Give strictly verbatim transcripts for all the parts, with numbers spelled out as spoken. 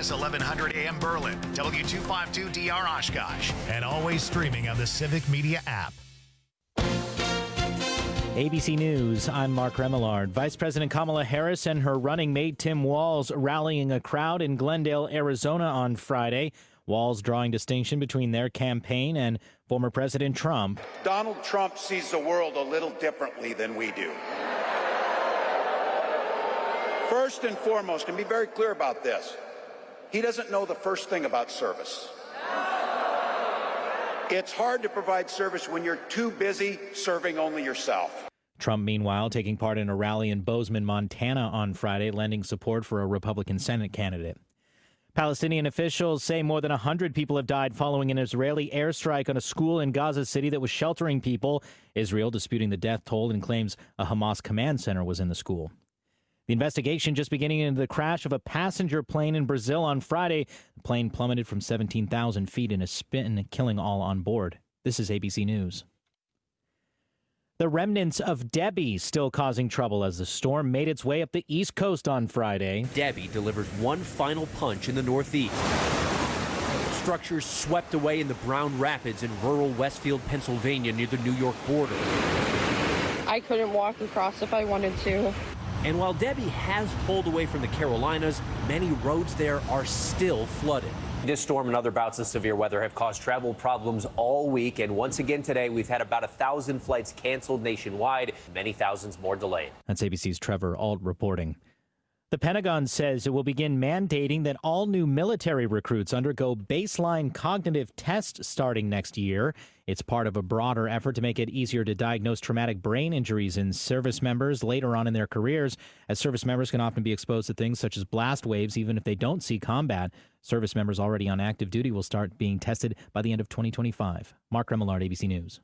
S eleven hundred A M Berlin, W two fifty-two D R Oshkosh, and always streaming on the Civic Media app. A B C News, I'm Mark Remillard. Vice President Kamala Harris and her running mate Tim Walz rallying a crowd in Glendale, Arizona on Friday. Walz drawing distinction between their campaign and former President Trump. Donald Trump sees the world a little differently than we do. First and foremost, and be very clear about this, he doesn't know the first thing about service. It's hard to provide service when you're too busy serving only yourself. Trump, meanwhile, taking part in a rally in Bozeman, Montana on Friday, lending support for a Republican Senate candidate. Palestinian officials say more than one hundred people have died following an Israeli airstrike on a school in Gaza City that was sheltering people. Israel disputing the death toll and claims a Hamas command center was in the school. The investigation just beginning into the crash of a passenger plane in Brazil on Friday. The plane plummeted from seventeen thousand feet in a spin, killing all on board. This is A B C News. The remnants of Debbie still causing trouble as the storm made its way up the East Coast on Friday. Debbie delivers one final punch in the Northeast. Structures swept away in the Brown Rapids in rural Westfield, Pennsylvania, near the New York border. I couldn't walk across if I wanted to. And while Debbie has pulled away from the Carolinas, many roads there are still flooded. This storm and other bouts of severe weather have caused travel problems all week. And once again today, we've had about a thousand flights canceled nationwide, many thousands more delayed. That's A B C's Trevor Ault reporting. The Pentagon says it will begin mandating that all new military recruits undergo baseline cognitive tests starting next year. It's part of a broader effort to make it easier to diagnose traumatic brain injuries in service members later on in their careers, as service members can often be exposed to things such as blast waves even if they don't see combat. Service members already on active duty will start being tested by the end of twenty twenty-five. Mark Remillard, A B C News.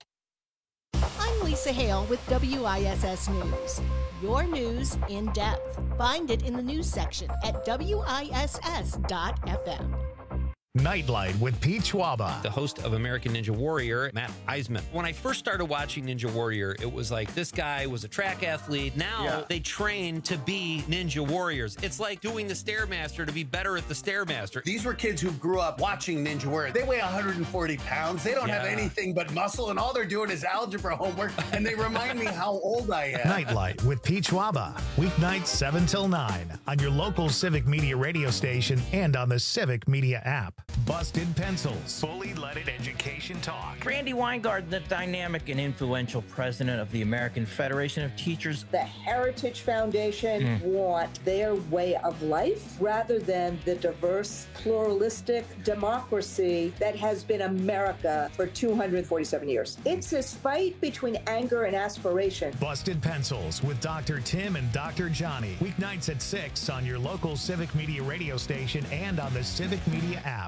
I'm Lisa Hale with W I S S News. Your news in depth. Find it in the news section at W I S S dot F M. Nightlight with Pete Schwaba. The host of American Ninja Warrior, Matt Eisman. When I first started watching Ninja Warrior, it was like this guy was a track athlete. Now yeah. they train to be Ninja Warriors. It's like doing the Stairmaster to be better at the Stairmaster. These were kids who grew up watching Ninja Warrior. They weigh one hundred forty pounds. They don't yeah. have anything but muscle, and all they're doing is algebra homework, and they remind me how old I am. Nightlight with Pete Schwaba. Weeknights seven till nine on your local Civic Media radio station and on the Civic Media app. Busted Pencils. Fully leaded education talk. Randy Weingart, the dynamic and influential president of the American Federation of Teachers. The Heritage Foundation mm. want their way of life rather than the diverse, pluralistic democracy that has been America for two hundred forty-seven years. It's this fight between anger and aspiration. Busted Pencils with Doctor Tim and Doctor Johnny. Weeknights at six on your local Civic Media radio station and on the Civic Media app.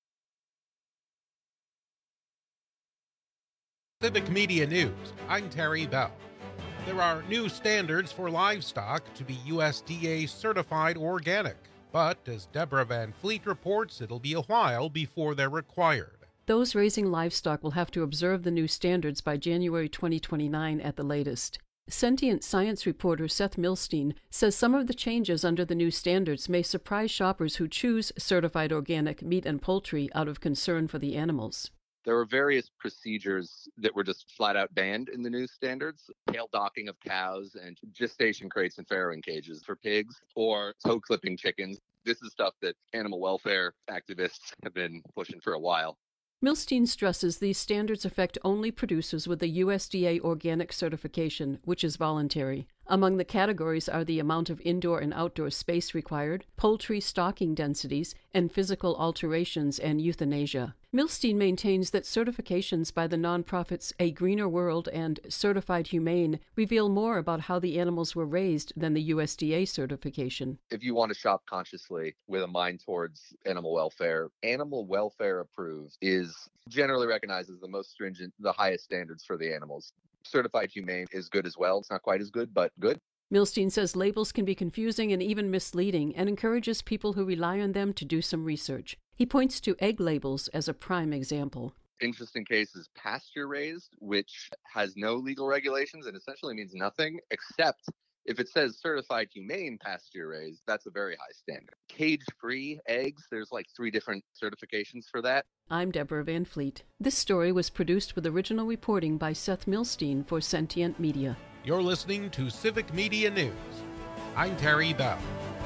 Civic Media News, I'm Terry Bell. There are new standards for livestock to be U S D A certified organic, but as Deborah Van Fleet reports, it'll be a while before they're required. Those raising livestock will have to observe the new standards by January twenty twenty-nine at the latest. Sentient Science reporter Seth Milstein says some of the changes under the new standards may surprise shoppers who choose certified organic meat and poultry out of concern for the animals. There were various procedures that were just flat out banned in the new standards. Tail docking of cows and gestation crates and farrowing cages for pigs, or toe clipping chickens. This is stuff that animal welfare activists have been pushing for a while. Milstein stresses these standards affect only producers with a U S D A organic certification, which is voluntary. Among the categories are the amount of indoor and outdoor space required, poultry stocking densities, and physical alterations and euthanasia. Milstein maintains that certifications by the nonprofits A Greener World and Certified Humane reveal more about how the animals were raised than the U S D A certification. If you want to shop consciously with a mind towards animal welfare, Animal Welfare Approved is generally recognized as the most stringent, the highest standards for the animals. Certified Humane is good as well. It's not quite as good, but good. Milstein says labels can be confusing and even misleading and encourages people who rely on them to do some research. He points to egg labels as a prime example. Interesting case is pasture raised, which has no legal regulations and essentially means nothing except If it says certified humane pasture raised, that's a very high standard. Cage-free eggs, there's like three different certifications for that. I'm Deborah Van Fleet. This story was produced with original reporting by Seth Milstein for Sentient Media. You're listening to Civic Media News. I'm Terry Bell.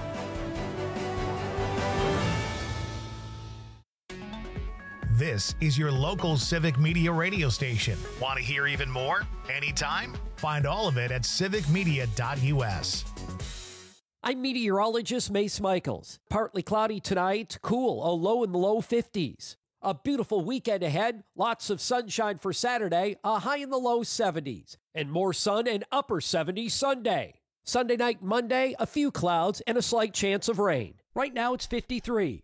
This is your local Civic Media radio station. Want to hear even more? Anytime? Find all of it at civic media dot u s. I'm meteorologist Mace Michaels. Partly cloudy tonight, cool, a low in the low fifties. A beautiful weekend ahead, lots of sunshine for Saturday, a high in the low seventies. And more sun and upper seventies Sunday. Sunday night, Monday, a few clouds and a slight chance of rain. Right now it's fifty-three.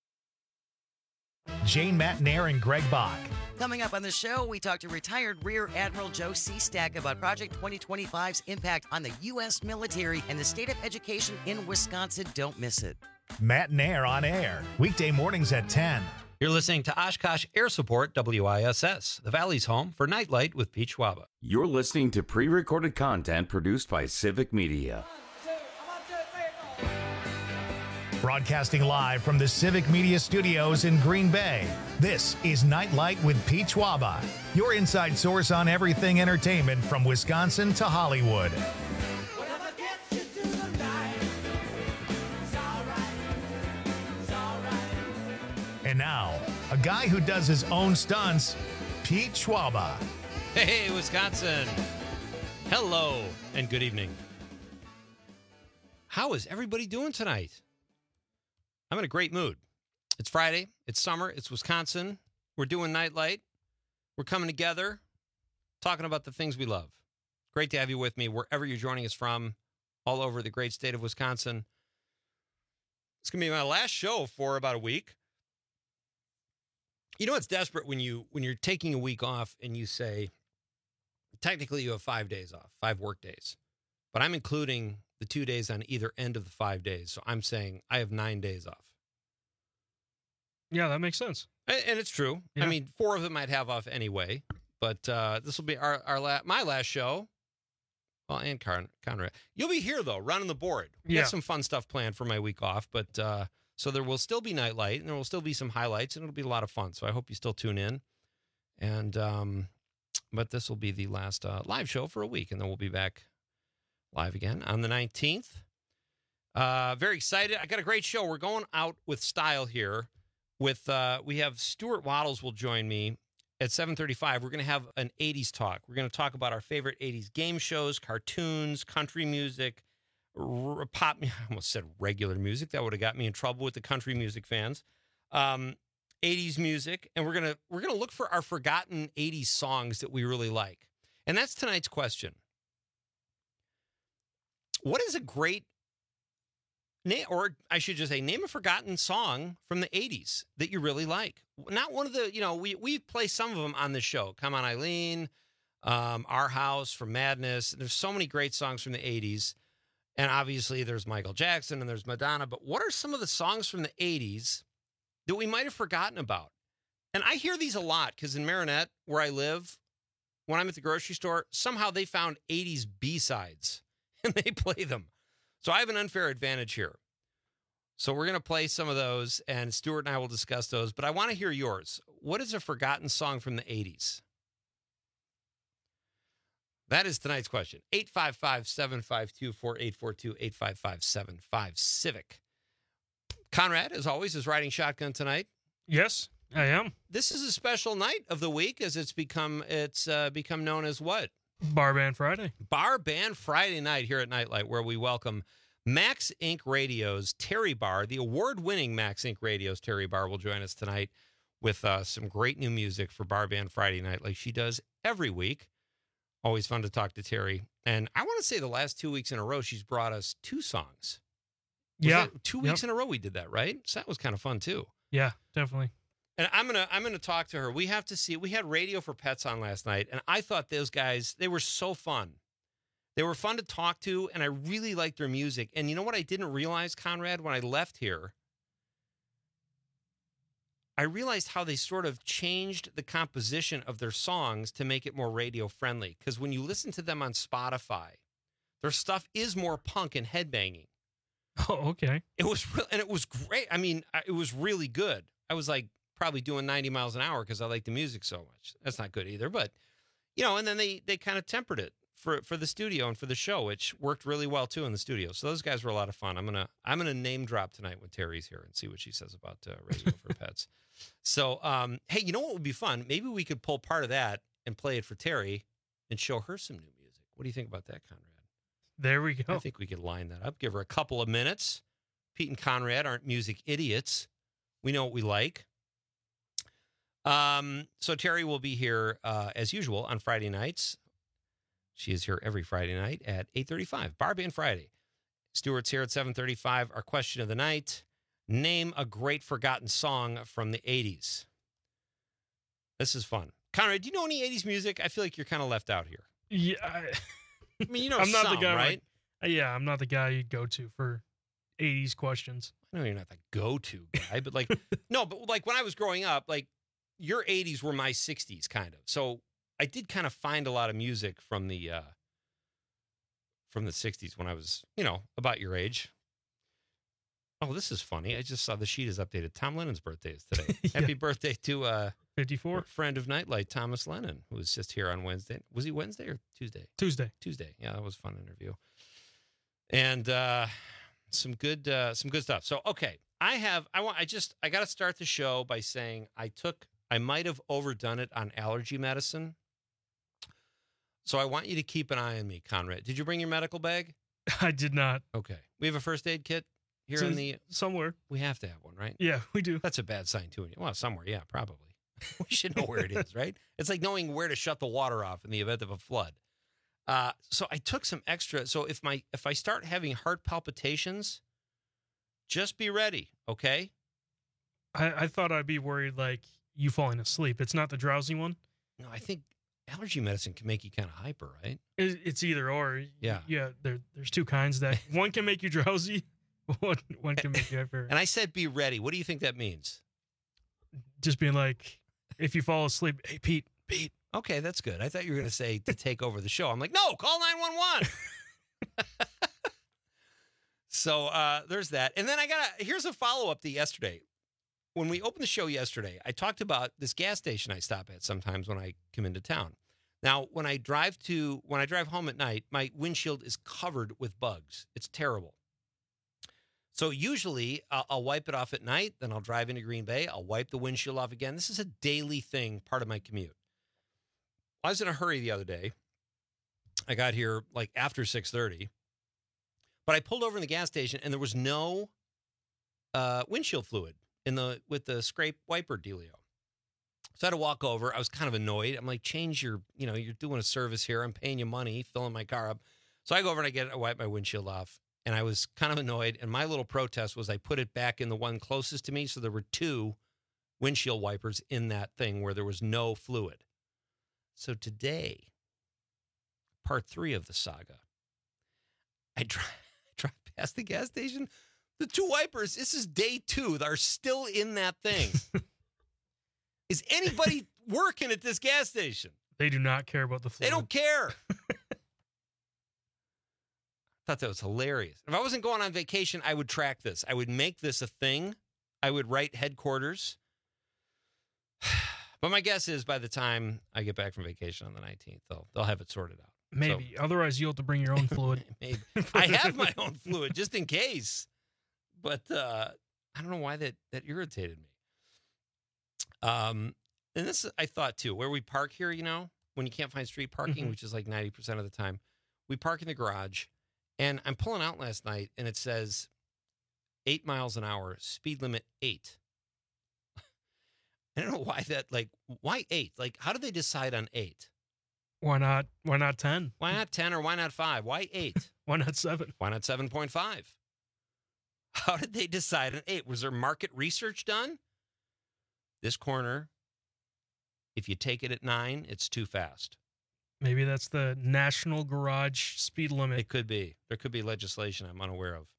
Jane Matnair and Greg Bach. Coming up on the show, we talk to retired Rear Admiral Joe Seastack about Project twenty twenty-five's impact on the U S military and the state of education in Wisconsin. Don't miss it. Matnair on air, weekday mornings at ten. You're listening to Oshkosh Air Support W I S S, the Valley's home for Nightlight with Pete Schwaba. You're listening to pre-recorded content produced by Civic Media. Broadcasting live from the Civic Media Studios in Green Bay, this is Nightlight with Pete Schwaba, your inside source on everything entertainment from Wisconsin to Hollywood. And now, a guy who does his own stunts, Pete Schwaba. Hey, Wisconsin. Hello, and good evening. How is everybody doing tonight? I'm in a great mood. It's Friday. It's summer. It's Wisconsin. We're doing Nightlight. We're coming together, talking about the things we love. Great to have you with me wherever you're joining us from, all over the great state of Wisconsin. It's going to be my last show for about a week. You know, it's desperate when, you, when you're taking a week off and you say, technically you have five days off, five work days. But I'm including the two days on either end of the five days. So I'm saying I have nine days off. Yeah, that makes sense. And, and it's true. Yeah. I mean, four of them I'd have off anyway. But uh, this will be our, our la- my last show. Well, and Con- Conrad. You'll be here, though, running the board. We yeah. got some fun stuff planned for my week off. But uh, so there will still be Nightlight, and there will still be some highlights, and it'll be a lot of fun. So I hope you still tune in. And um, but this will be the last uh, live show for a week, and then we'll be back live again on the nineteenth. Uh, very excited. I got a great show. We're going out with style here. With uh, we have Stuart Waddles will join me at seven thirty-five. We're going to have an eighties talk. We're going to talk about our favorite eighties game shows, cartoons, country music, r- pop. I almost said regular music. That would have got me in trouble with the country music fans. Um, eighties music, and we're gonna we're gonna look for our forgotten eighties songs that we really like. And that's tonight's question. What is a great name, or I should just say, name a forgotten song from the eighties that you really like? Not one of the, you know, we we play some of them on the show. Come On Eileen, um, Our House from Madness. There's so many great songs from the eighties. And obviously there's Michael Jackson and there's Madonna. But what are some of the songs from the eighties that we might have forgotten about? And I hear these a lot because in Marinette, where I live, when I'm at the grocery store, somehow they found eighties B-sides. And they play them. So I have an unfair advantage here. So we're going to play some of those, and Stuart and I will discuss those. But I want to hear yours. What is a forgotten song from the eighties? That is tonight's question. eight five five, seven five two, four eight four two, eight five five, seven five, Civic. Conrad, as always, is riding shotgun tonight. Yes, I am. This is a special night of the week, as it's become it's uh, become known as what? Bar Band Friday. Bar Band Friday night here at Nightlight, where we welcome Max Incorporated. Radio's Terry Barr, the award-winning Max Incorporated. Radio's Terry Barr will join us tonight with uh, some great new music for Bar Band Friday night, like she does every week. Always fun to talk to Terry. And I want to say the last two weeks in a row, she's brought us two songs. Was yeah. Two weeks yep. in a row we did that, right? So that was kind of fun, too. Yeah, definitely. And I'm gonna I'm gonna talk to her. We have to see. We had Radio for Pets on last night, and I thought those guys, they were so fun. They were fun to talk to, and I really liked their music. And you know what I didn't realize, Conrad, when I left here? I realized how they sort of changed the composition of their songs to make it more radio friendly. Because when you listen to them on Spotify, Their stuff is more punk and headbanging. Oh, okay. It was real, and it was great. I mean, I- it was really good. I was like probably doing ninety miles an hour because I like the music so much. That's not good either, but you know. And then they they kind of tempered it for for the studio and for the show, which worked really well too in the studio. So those guys were a lot of fun. I'm gonna I'm gonna name drop tonight when Terry's here and see what she says about uh, Radio for Pets. So, um, hey, you know what would be fun? Maybe we could pull part of that and play it for Terry and show her some new music. What do you think about that, Conrad? There we go. I think we could line that up. Give her a couple of minutes. Pete and Conrad aren't music idiots. We know what we like. Um, so Terry will be here uh, as usual on Friday nights. She is here every Friday night at eight thirty-five. Barbie and Friday. Stewart's here at seven thirty-five. Our question of the night: name a great forgotten song from the eighties. This is fun. Conrad, do you know any eighties music? I feel like you're kind of left out here. Yeah. I, I mean, you know, I'm not some, the guy, right? Like, yeah, I'm not the guy you'd go to for eighties questions. I know you're not the go-to guy, but like, no, but like when I was growing up, like your eighties were my sixties kind of. So I did kind of find a lot of music from the, uh, from the sixties when I was, you know, about your age. Oh, this is funny. I just saw the sheet is updated. Tom Lennon's birthday is today. Yeah. Happy birthday to uh, fifty-four friend of Nightlight, Thomas Lennon, who was just here on Wednesday. Was he Wednesday or Tuesday? Tuesday. Tuesday. Yeah, that was a fun interview. And uh, some good uh, some good stuff. So, okay, I have I want I just I got to start the show by saying I took I might have overdone it on allergy medicine. So I want you to keep an eye on me, Conrad. Did you bring your medical bag? I did not. Okay. We have a first aid kit here So in the somewhere. We have to have one, right? Yeah, we do. That's a bad sign too. Well, somewhere, yeah, probably. We should know where it is, right? It's like knowing where to shut the water off in the event of a flood. Uh, so I took some extra. So if my if I start having heart palpitations, just be ready, okay? I, I thought I'd be worried like you falling asleep. It's not the drowsy one. No, I think allergy medicine can make you kind of hyper, right? It, it's either or. Yeah. Yeah. There, there's two kinds. That one can make you drowsy. One, one can make you hyper. And I said be ready. What do you think that means? Just being like, if you fall asleep, hey, Pete, Pete. Okay, that's good. I thought you were going to say to take over the show. I'm like, no, call nine one one. So uh, there's that. And then I got to, here's a follow-up to yesterday. When we opened the show yesterday, I talked about this gas station I stop at sometimes when I come into town. Now, when I drive to, when I drive home at night, my windshield is covered with bugs. It's terrible. So usually I'll, I'll wipe it off at night, then I'll drive into Green Bay. I'll wipe the windshield off again. This is a daily thing, part of my commute. I was in a hurry the other day. I got here like after six thirty, but I pulled over in the gas station and there was no uh, windshield fluid in the with the scrape wiper dealio. So I had to walk over. I was kind of annoyed. I'm like, change your, you know, you're doing a service here. I'm paying you money, filling my car up. So I go over and I get I wipe my windshield off. And I was kind of annoyed. And my little protest was I put it back in the one closest to me. So there were two windshield wipers in that thing where there was no fluid. So today, part three of the saga, I drive, drive past the gas station. The two wipers, this is day two, are still in that thing. Is anybody working at this gas station? They do not care about the fluid. They don't care. Thought that was hilarious. If I wasn't going on vacation, I would track this. I would make this a thing. I would write headquarters. But my guess is by the time I get back from vacation on the nineteenth, they'll they'll have it sorted out. Maybe. So, otherwise, you'll have to bring your own fluid. maybe. I have my own fluid just in case. But uh, I don't know why that, that irritated me. Um, and this, I thought, too, where we park here, you know, when you can't find street parking, Mhm. which is like ninety percent of the time, we park in the garage. And I'm pulling out last night, and it says eight miles an hour, speed limit eight. I don't know why that, like, why eight? Like, how did they decide on eight? Why not? Why not ten? Why not ten or why not five? Why eight? Why not seven? Why not seven point five? How did they decide on eight? Was there market research done? This corner, if you take it at nine, it's too fast. Maybe that's the national garage speed limit. It could be. There could be legislation I'm unaware of.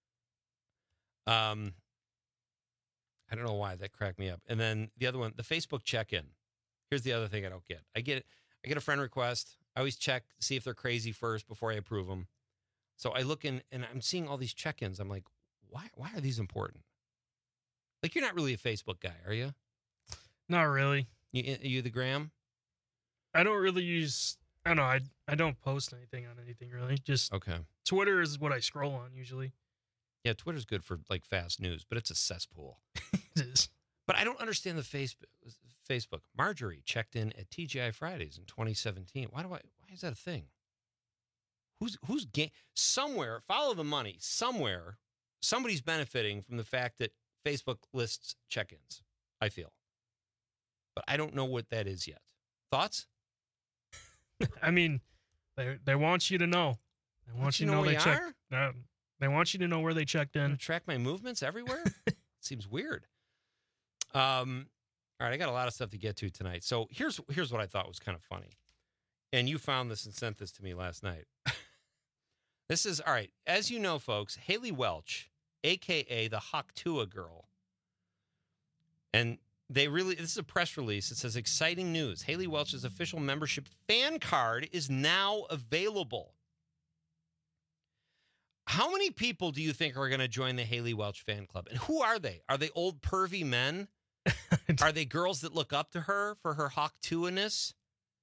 Um, I don't know why that cracked me up. And then the other one, the Facebook check-in. Here's the other thing I don't get. I get I get a friend request. I always check, see if they're crazy first before I approve them. So I look in and I'm seeing all these check-ins. I'm like, why why are these important? Like, you're not really a Facebook guy, are you? Not really. You, you the gram? I don't really use, I don't know, I, I don't post anything on anything really. Just okay. Twitter is what I scroll on usually. Yeah, Twitter's good for like fast news, but it's a cesspool. It is. But I don't understand the Facebook. Facebook. Marjorie checked in at T G I Fridays in twenty seventeen. Why do I? Why is that a thing? Who's who's ga- somewhere? Follow the money. Somewhere, somebody's benefiting from the fact that Facebook lists check-ins. I feel, but I don't know what that is yet. Thoughts? I mean, they they want you to know. They want, want you to know, know they checked. Uh, they want you to know where they checked in. Track my movements everywhere. Seems weird. Um, all right, I got a lot of stuff to get to tonight. So here's here's what I thought was kind of funny, and you found this and sent this to me last night. This is all right. As you know, folks, Haley Welch, aka the Hawktua girl, and they really this is a press release. It says exciting news: Haley Welch's official membership fan card is now available. How many people do you think are going to join the Haley Welch fan club? And who are they? Are they old pervy men? Are they girls that look up to her for her Hawktua-ness?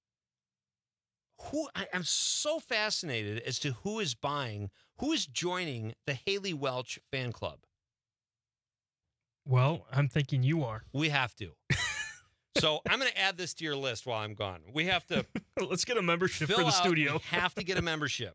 Who I, I'm so fascinated as to who is buying, who is joining the Haley Welch fan club. Well, I'm thinking you are. We have to. So I'm going to add this to your list while I'm gone. We have to. Let's get a membership for the out, studio. We have to get a membership.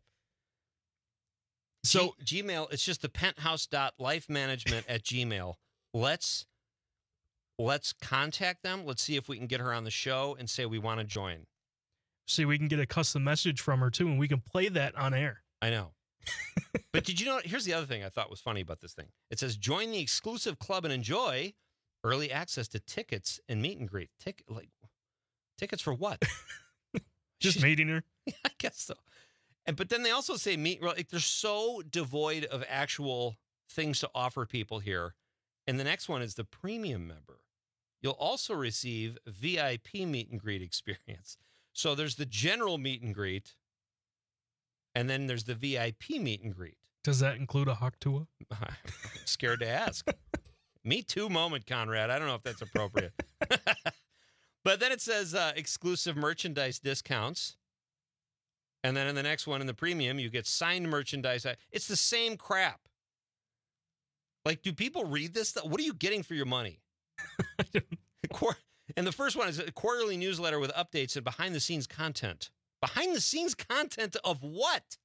So G- Gmail, it's just the penthouse.lifemanagement at Gmail. Let's let's contact them. Let's see if we can get her on the show and say we want to join. See, we can get a custom message from her too, and we can play that on air. I know. But did you know, here's the other thing I thought was funny about this thing. It says, join the exclusive club and enjoy early access to tickets and meet and greet. Tick, like, tickets for what? Just meeting her? I guess so. And, but then they also say meet, like, they're so devoid of actual things to offer people here. And the next one is the premium member. You'll also receive V I P meet and greet experience. So there's the general meet and greet, and then there's the V I P meet and greet. Does that include a Hawktua? I'm scared to ask. Me too moment, Conrad. I don't know if that's appropriate. But then it says uh, exclusive merchandise discounts. And then in the next one, in the premium, you get signed merchandise. It's the same crap. Like, do people read this stuff? What are you getting for your money? And the first one is a quarterly newsletter with updates and behind-the-scenes content. Behind-the-scenes content of what?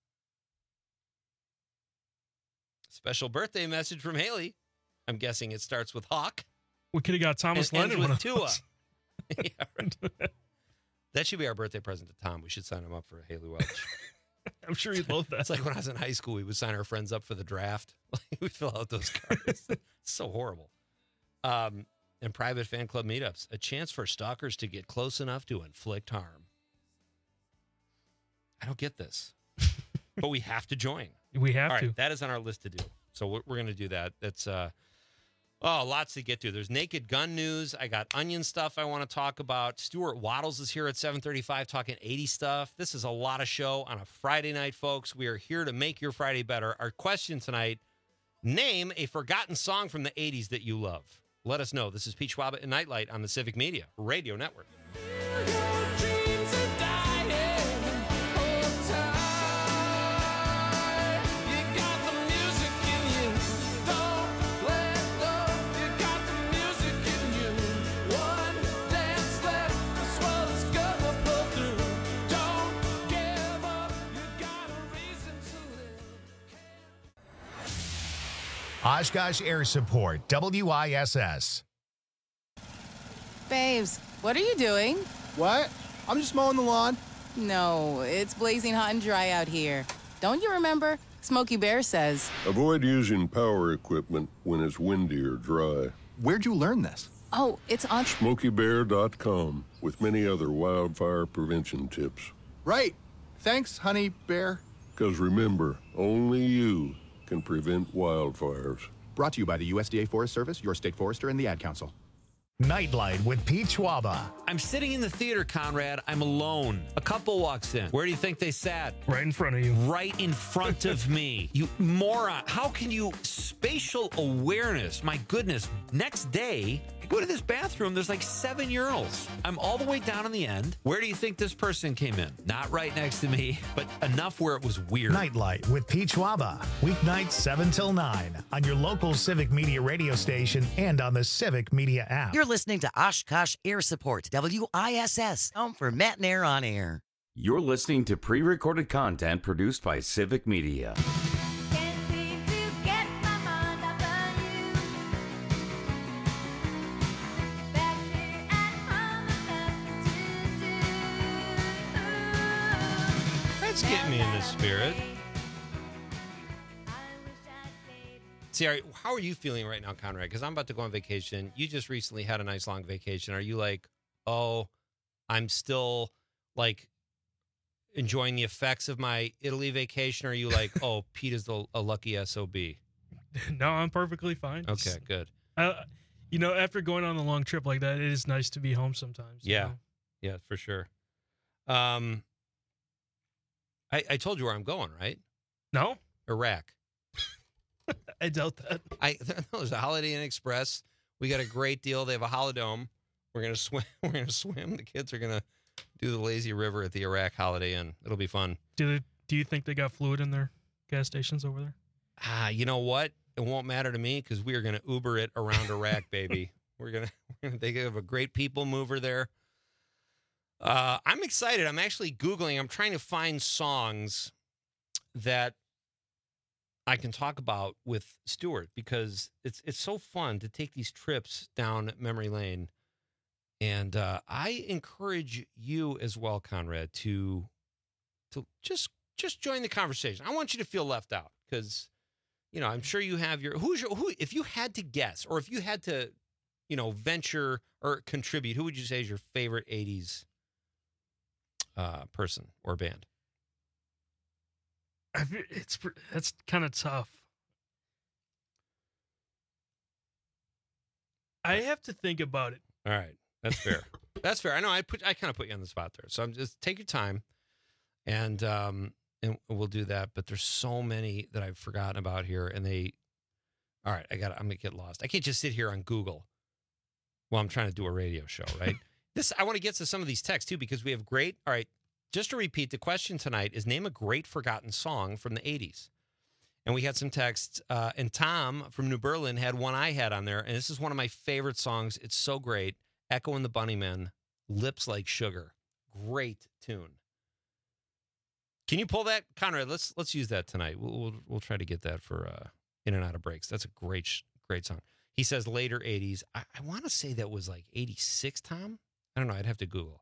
Special birthday message from Haley. I'm guessing it starts with Hawk. We could have got Thomas and Lennon ends with one of Tua. Yeah, right. That should be our birthday present to Tom. We should sign him up for Haley Welch. I'm sure he'd love that. It's like when I was in high school, we would sign our friends up for the draft. We'd fill out those cards. It's so horrible. Um, and private fan club meetups, a chance for stalkers to get close enough to inflict harm. I don't get this, but we have to join. We have All right, to. that is on our list to do. So we're, we're going to do that. That's uh, oh, lots to get to. There's Naked Gun news. I got Onion stuff I want to talk about. Stuart Waddles is here at seven thirty-five talking eighties stuff. This is a lot of show on a Friday night, folks. We are here to make your Friday better. Our question tonight, name a forgotten song from the eighties that you love. Let us know. This is Pete Schwab and Nightlight on the Civic Media Radio Network. Oshkosh Air Support, W I S S. Babes, what are you doing? What? I'm just mowing the lawn. No, it's blazing hot and dry out here. Don't you remember? Smokey Bear says. Avoid using power equipment when it's windy or dry. Where'd you learn this? Oh, it's on Smokey Bear dot com with many other wildfire prevention tips. Right. Thanks, Honey Bear. Because remember, only you can prevent wildfires. Brought to you by the U S D A Forest Service, your state forester, and the Ad Council. Nightlight with Pete Schwaba. I'm sitting in the theater, Conrad. I'm alone. A couple walks in. Where do you think they sat? Right in front of you. Right in front of me. You moron. How can you... Spatial awareness. My goodness. Next day, I go to this bathroom. There's like seven urinals. I'm all the way down in the end. Where do you think this person came in? Not right next to me, but enough where it was weird. Nightlight with Pete Schwaba. Weeknights seven till nine on your local Civic Media radio station and on the Civic Media app. You're listening to Oshkosh Air Support, W I S S, home for Matt and Air on Air. You're listening to pre-recorded content produced by Civic Media. Let's get me in the spirit. See, are, how are you feeling right now, Conrad? Because I'm about to go on vacation. You just recently had a nice long vacation. Are you like, oh, I'm still like enjoying the effects of my Italy vacation? Or are you like, oh, Pete is the, a lucky S O B? No, I'm perfectly fine. Okay, good. Uh, you know, after going on a long trip like that, it is nice to be home sometimes. Yeah, know? yeah, for sure. Um, I, I told you where I'm going, right? No? Iraq. I doubt that. I there's a Holiday Inn Express. We got a great deal. They have a Holidome. We're gonna swim. We're gonna swim. The kids are gonna do the lazy river at the Iraq Holiday Inn. It'll be fun. Do they, do you think they got fluid in their gas stations over there? Ah, you know what? It won't matter to me because we are gonna Uber it around Iraq, baby. We're gonna, we're gonna. They have a great people mover there. Uh, I'm excited. I'm actually Googling. I'm trying to find songs that I can talk about with Stuart because it's it's so fun to take these trips down memory lane. And uh, I encourage you as well, Conrad, to to just just join the conversation. I want you to feel left out because, you know, I'm sure you have your who's your who if you had to guess or if you had to, you know, venture or contribute, who would you say is your favorite eighties uh, person or band? It's that's kind of tough. I have to think about it. All right, that's fair. That's fair. I know I put I kind of put you on the spot there, so I'm just take your time, and um and we'll do that. But there's so many that I've forgotten about here, and they. All right, I got. I'm gonna get lost. I can't just sit here on Google while I'm trying to do a radio show, right? this I want to get to some of these texts too because we have great. All right. Just to repeat, the question tonight is name a great forgotten song from the eighties. And we had some texts, uh, and Tom from New Berlin had one I had on there, and this is one of my favorite songs. It's so great. Echo and the Bunnymen, Lips Like Sugar. Great tune. Can you pull that? Conrad, let's let's use that tonight. We'll we'll, we'll try to get that for uh, In and Out of Breaks. That's a great, great song. He says later eighties. I, I want to say that was like eighty-six, Tom? I don't know. I'd have to Google.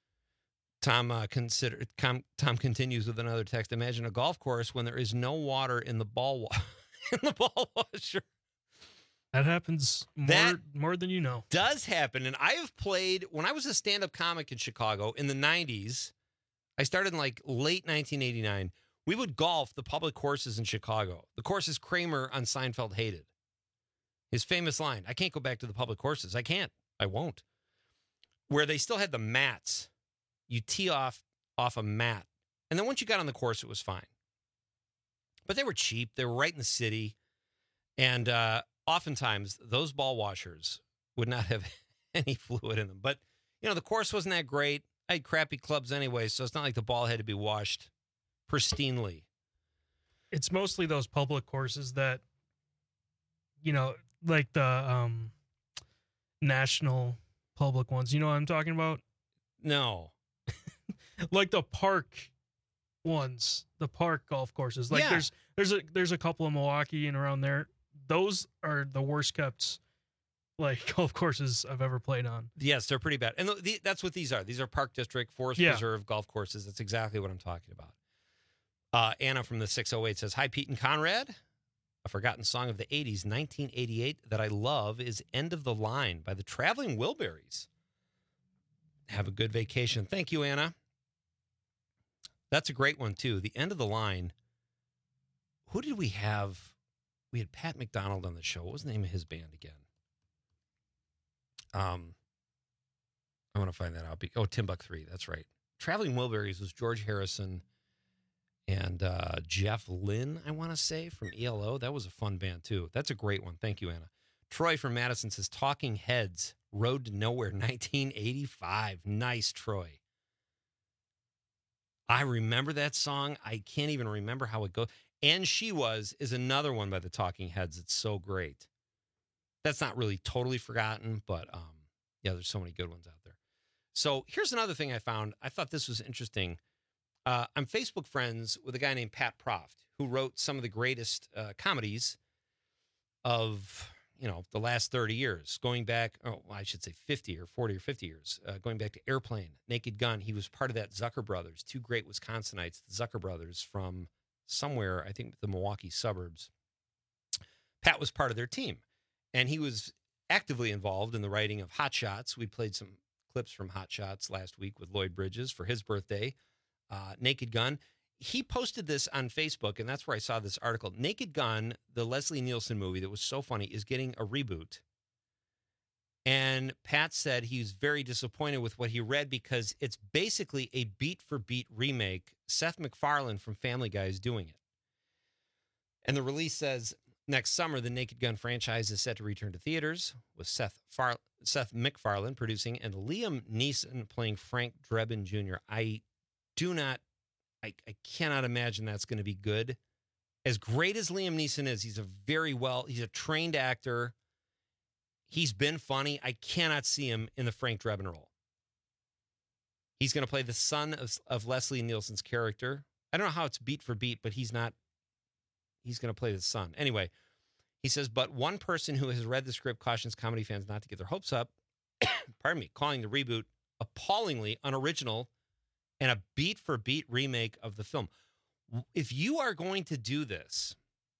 Tom uh, consider Tom, Tom continues with another text. Imagine a golf course when there is no water in the ball wa- in the ball washer. That happens more that more than you know. Does happen, and I have played when I was a stand-up comic in Chicago in the nineties. I started in like late nineteen eighty-nine. We would golf the public courses in Chicago. The courses Kramer on Seinfeld hated. His famous line: "I can't go back to the public courses. I can't. I won't." Where they still had the mats. You tee off off a mat. And then once you got on the course, it was fine. But they were cheap. They were right in the city. And uh, oftentimes, those ball washers would not have any fluid in them. But, you know, the course wasn't that great. I had crappy clubs anyway, so it's not like the ball had to be washed pristinely. It's mostly those public courses that, you know, like the um, national public ones. You know what I'm talking about? No. Like the park ones, the park golf courses. Like yeah. there's there's a there's a couple in Milwaukee and around there. Those are the worst kept like golf courses I've ever played on. Yes, they're pretty bad. And the, that's what these are. These are Park District, Forest yeah. Preserve golf courses. That's exactly what I'm talking about. Uh, Anna from the six oh eight says, "Hi, Pete and Conrad. A forgotten song of the eighties, nineteen eighty-eight, that I love is End of the Line by the Traveling Wilburys. Have a good vacation." Thank you, Anna. That's a great one, too. The End of the Line. Who did we have? We had Pat McDonald on the show. What was the name of his band again? Um, I want to find that out. Oh, Timbuk three. That's right. Traveling Wilburys was George Harrison and uh, Jeff Lynne, I want to say, from E L O. That was a fun band, too. That's a great one. Thank you, Anna. Troy from Madison says, Talking Heads, Road to Nowhere, nineteen eighty-five. Nice, Troy. I remember that song. I can't even remember how it goes. And She Was is another one by the Talking Heads. It's so great. That's not really totally forgotten, but um, yeah, there's so many good ones out there. So here's another thing I found. I thought this was interesting. Uh, I'm Facebook friends with a guy named Pat Proft, who wrote some of the greatest uh, comedies of, you know, the last thirty years, going back, oh, I should say fifty or forty or fifty years, uh, going back to Airplane, Naked Gun. He was part of that Zucker Brothers, two great Wisconsinites, the Zucker Brothers from somewhere, I think the Milwaukee suburbs. Pat was part of their team, and he was actively involved in the writing of Hot Shots. We played some clips from Hot Shots last week with Lloyd Bridges for his birthday. Uh, Naked Gun. He posted this on Facebook, and that's where I saw this article. Naked Gun, the Leslie Nielsen movie that was so funny, is getting a reboot. And Pat said he's very disappointed with what he read because it's basically a beat-for-beat remake. Seth MacFarlane from Family Guy is doing it. And the release says, next summer, the Naked Gun franchise is set to return to theaters, with Seth, Far- Seth MacFarlane producing and Liam Neeson playing Frank Drebin Junior I do not, I, I cannot imagine that's going to be good. As great as Liam Neeson is, he's a very well, he's a trained actor. He's been funny. I cannot see him in the Frank Drebin role. He's going to play the son of, of Leslie Nielsen's character. I don't know how it's beat for beat, but he's not, he's going to play the son. Anyway, he says, but one person who has read the script cautions comedy fans not to get their hopes up, pardon me, calling the reboot appallingly unoriginal and a beat-for-beat remake of the film. If you are going to do this,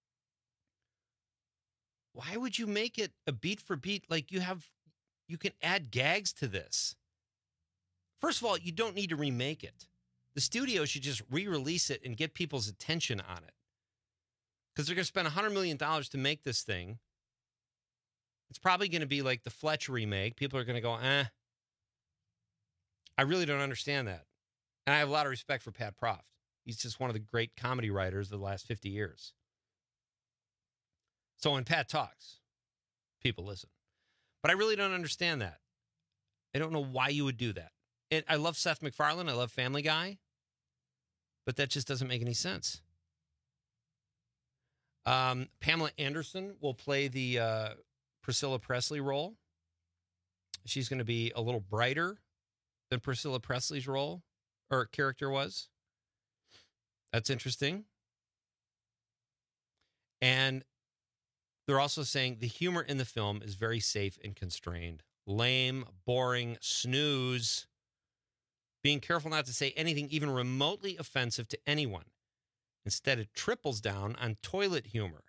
why would you make it a beat-for-beat? Like, you have, you can add gags to this. First of all, you don't need to remake it. The studio should just re-release it and get people's attention on it. Because they're going to spend one hundred million dollars to make this thing. It's probably going to be like the Fletch remake. People are going to go, eh. I really don't understand that. And I have a lot of respect for Pat Proft. He's just one of the great comedy writers of the last fifty years. So when Pat talks, people listen. But I really don't understand that. I don't know why you would do that. And I love Seth MacFarlane. I love Family Guy. But that just doesn't make any sense. Um, Pamela Anderson will play the uh, Priscilla Presley role. She's going to be a little brighter than Priscilla Presley's role or character was. That's interesting. And they're also saying the humor in the film is very safe and constrained. Lame, boring, snooze. Being careful not to say anything even remotely offensive to anyone. Instead, it triples down on toilet humor.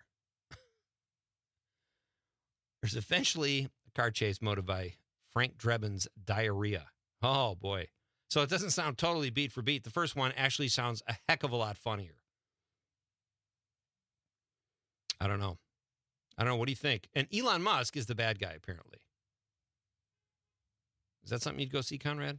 There's eventually a car chase motivated by Frank Drebin's diarrhea. Oh, boy. So it doesn't sound totally beat for beat. The first one actually sounds a heck of a lot funnier. I don't know. I don't know. What do you think? And Elon Musk is the bad guy, apparently. Is that something you'd go see, Conrad?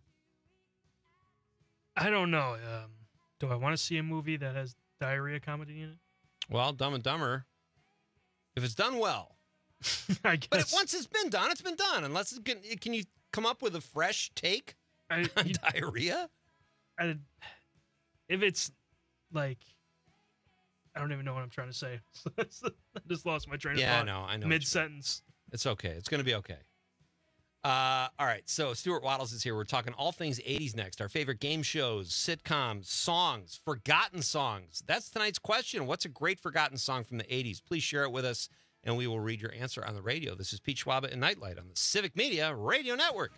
I don't know. Um, do I want to see a movie that has diarrhea comedy in it? Well, Dumb and Dumber. If it's done well. I guess. But once it's been done, it's been done. Unless it can, can you come up with a fresh take I, on you, diarrhea? I, if it's like, I don't even know what I'm trying to say. I just lost my train of yeah, thought. Yeah, I know. I know. Mid-sentence. It's okay. It's going to be okay. Uh, all right, so Stuart Waddles is here. We're talking all things eighties next. Our favorite game shows, sitcoms, songs, forgotten songs. That's tonight's question. What's a great forgotten song from the eighties? Please share it with us, and we will read your answer on the radio. This is Pete Schwaba and Nightlight on the Civic Media Radio Network.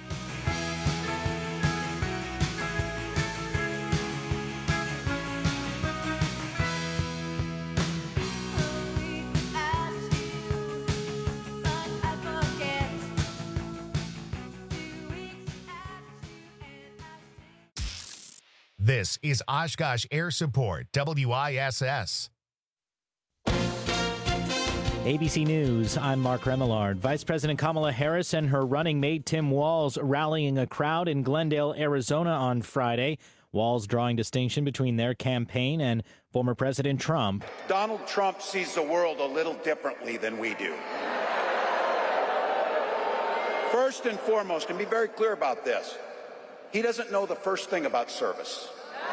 This is Oshkosh Air Support, W I S S. A B C News, I'm Mark Remillard. Vice President Kamala Harris and her running mate Tim Walz rallying a crowd in Glendale, Arizona on Friday. Walz drawing distinction between their campaign and former President Trump. Donald Trump sees the world a little differently than we do. First and foremost, and be very clear about this, he doesn't know the first thing about service.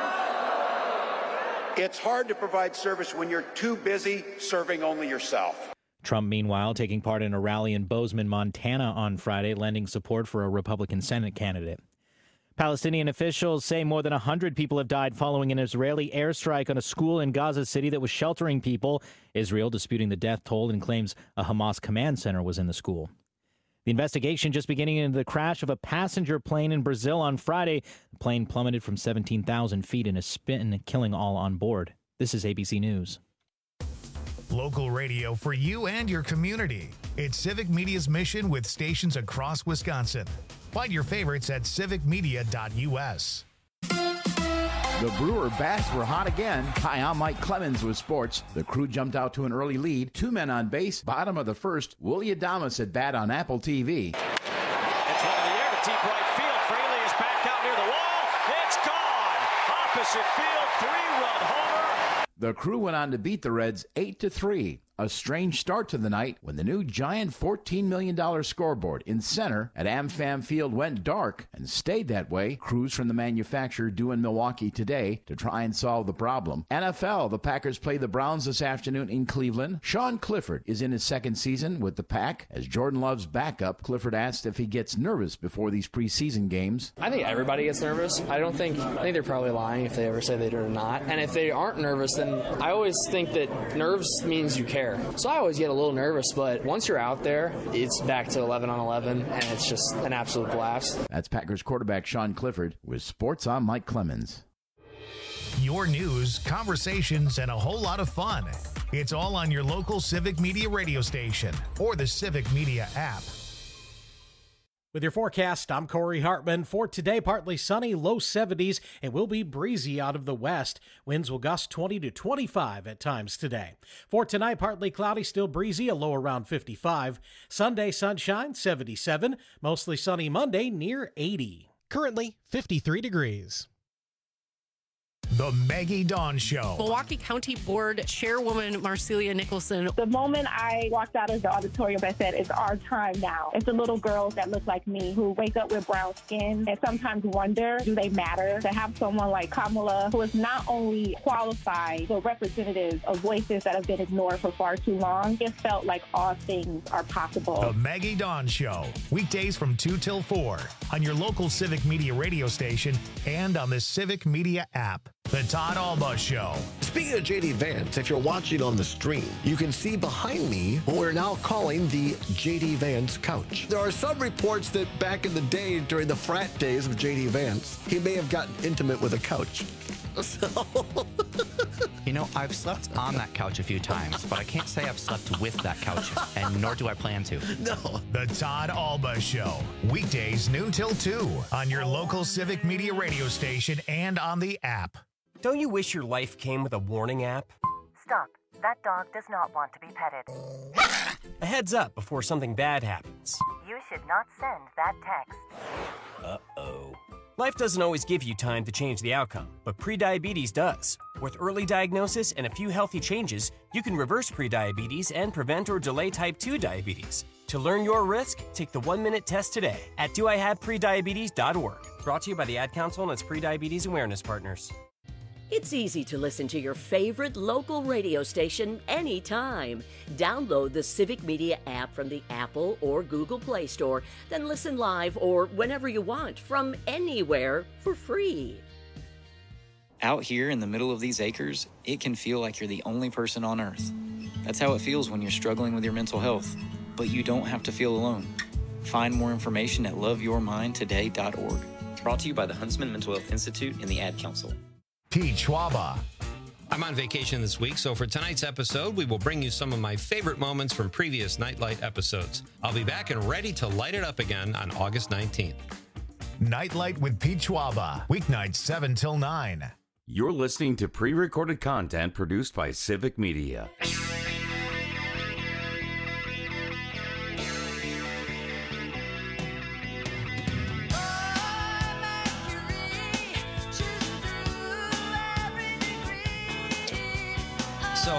It's hard to provide service when you're too busy serving only yourself. Trump, meanwhile, taking part in a rally in Bozeman, Montana on Friday, lending support for a Republican Senate candidate. Palestinian officials say more than one hundred people have died following an Israeli airstrike on a school in Gaza City that was sheltering people. Israel disputing the death toll and claims a Hamas command center was in the school. The investigation just beginning into the crash of a passenger plane in Brazil on Friday. The plane plummeted from seventeen thousand feet in a spin, killing all on board. This is A B C News. Local radio for you and your community. It's Civic Media's mission with stations across Wisconsin. Find your favorites at civic media dot u s. The Brewer bats were hot again. Hi, I'm Mike Clemens with sports. The Crew jumped out to an early lead. Two men on base. Bottom of the first. Willie Adames at bat on Apple T V. It's one in the air to deep right field. Fraley is back out near the wall. It's gone. Opposite field. Three-run homer. The Crew went on to beat the Reds eight to three. A strange start to the night when the new giant fourteen million dollars scoreboard in center at AmFam Field went dark and stayed that way. Crews from the manufacturer due in Milwaukee today to try and solve the problem. N F L, the Packers play the Browns this afternoon in Cleveland. Sean Clifford is in his second season with the Pack. As Jordan Love's backup, Clifford asked if he gets nervous before these preseason games. I think everybody gets nervous. I don't think, I think they're probably lying if they ever say they do or not. And if they aren't nervous, then I always think that nerves means you care. So I always get a little nervous, but once you're out there, it's back to eleven on eleven, and it's just an absolute blast. That's Packers quarterback Sean Clifford with Sports on Mike Clemens. Your news, conversations, and a whole lot of fun. It's all on your local Civic Media radio station or the Civic Media app. With your forecast, I'm Corey Hartman. For today, partly sunny, low seventies. It will be breezy out of the west. Winds will gust twenty to twenty-five at times today. For tonight, partly cloudy, still breezy, a low around fifty-five. Sunday, sunshine, seventy-seven. Mostly sunny Monday, near eighty. Currently, fifty-three degrees. The Maggie Dawn Show. Milwaukee County Board Chairwoman Marcelia Nicholson. The moment I walked out of the auditorium, I said, it's our time now. It's the little girls that look like me who wake up with brown skin and sometimes wonder, do they matter? To have someone like Kamala, who is not only qualified, but representative of voices that have been ignored for far too long, it felt like all things are possible. The Maggie Dawn Show. Weekdays from two till four on your local Civic Media radio station and on the Civic Media app. The Todd Alba Show. Speaking of J D Vance, if you're watching on the stream, you can see behind me what we're now calling the J D Vance couch. There are some reports that back in the day, during the frat days of J D Vance, he may have gotten intimate with a couch. So... You know, I've slept on that couch a few times, but I can't say I've slept with that couch, and nor do I plan to. No. The Todd Alba Show. Weekdays noon till two on your local Civic Media radio station and on the app. Don't you wish your life came with a warning app? Stop. That dog does not want to be petted. A heads up before something bad happens. You should not send that text. Uh-oh. Life doesn't always give you time to change the outcome, but prediabetes does. With early diagnosis and a few healthy changes, you can reverse prediabetes and prevent or delay type two diabetes. To learn your risk, take the one-minute test today at do I have prediabetes dot org. Brought to you by the Ad Council and its Prediabetes Awareness Partners. It's easy to listen to your favorite local radio station anytime. Download the Civic Media app from the Apple or Google Play Store, then listen live or whenever you want from anywhere for free. Out here in the middle of these acres, it can feel like you're the only person on earth. That's how it feels when you're struggling with your mental health. But you don't have to feel alone. Find more information at love your mind today dot org. Brought to you by the Huntsman Mental Health Institute and the Ad Council. Pete Schwaba. I'm on vacation this week, so for tonight's episode, we will bring you some of my favorite moments from previous Nightlight episodes. I'll be back and ready to light it up again on August nineteenth. Nightlight with Pete Schwaba. Weeknights seven till nine. You're listening to pre-recorded content produced by Civic Media. So,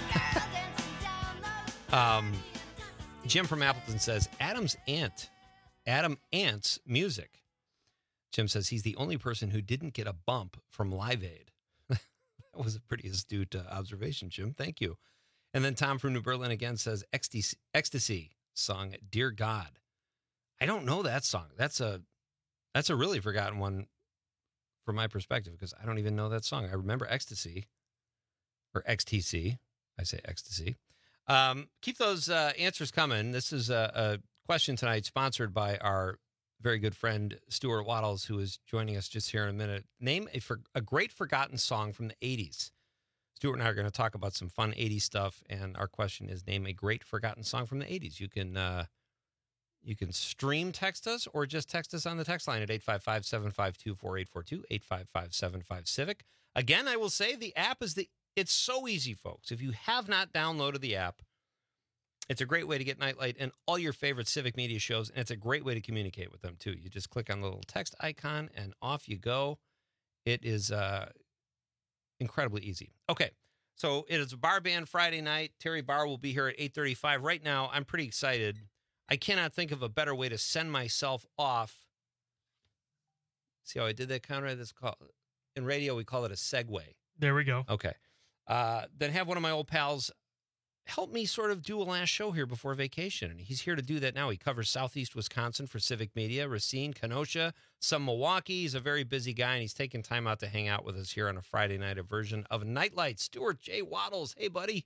um, Jim from Appleton says, Adam's aunt, Adam Ant's music. Jim says he's the only person who didn't get a bump from Live Aid. That was a pretty astute uh, observation, Jim. Thank you. And then Tom from New Berlin again says, Ecstasy, Ecstasy song, Dear God. I don't know that song. That's a, that's a really forgotten one from my perspective, because I don't even know that song. I remember Ecstasy, or X T C. I say Ecstasy. Um, keep those uh, answers coming. This is a, a question tonight sponsored by our very good friend Stuart Waddles, who is joining us just here in a minute. Name a, for, a great forgotten song from the eighties. Stuart and I are going to talk about some fun eighties stuff, and our question is, name a great forgotten song from the eighties. You can uh, you can stream text us, or just text us on the text line at eight five five, seven five two, four eight four two, eight five five, seven five, Civic. Again, I will say the app is the it's so easy, folks. If you have not downloaded the app, it's a great way to get Nightlight and all your favorite Civic Media shows, and it's a great way to communicate with them, too. You just click on the little text icon, and off you go. It is uh, incredibly easy. Okay, so it is a bar band Friday night. Terry Barr will be here at eight thirty-five. Right now, I'm pretty excited. I cannot think of a better way to send myself off. See how I did that, Conrad? That's called, in radio, we call it a segue. There we go. Okay. Uh, then have one of my old pals help me sort of do a last show here before vacation. And he's here to do that now. He covers Southeast Wisconsin for Civic Media, Racine, Kenosha, some Milwaukee. He's a very busy guy, and he's taking time out to hang out with us here on a Friday night a version of Nightlight. Stuart J. Waddles. Hey, buddy.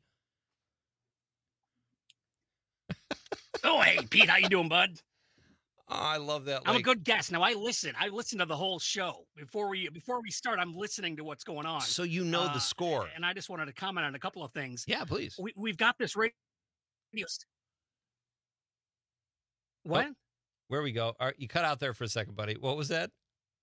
Oh, hey, Pete. How you doing, bud? Oh, I love that. I'm like, a good guest. Now I listen. I listen to the whole show before we before we start. I'm listening to what's going on. So you know Uh, the score. And I just wanted to comment on a couple of things. Yeah, please. We we've got this radio. st- What? Oh, where we go? All right, you cut out there for a second, buddy. What was that?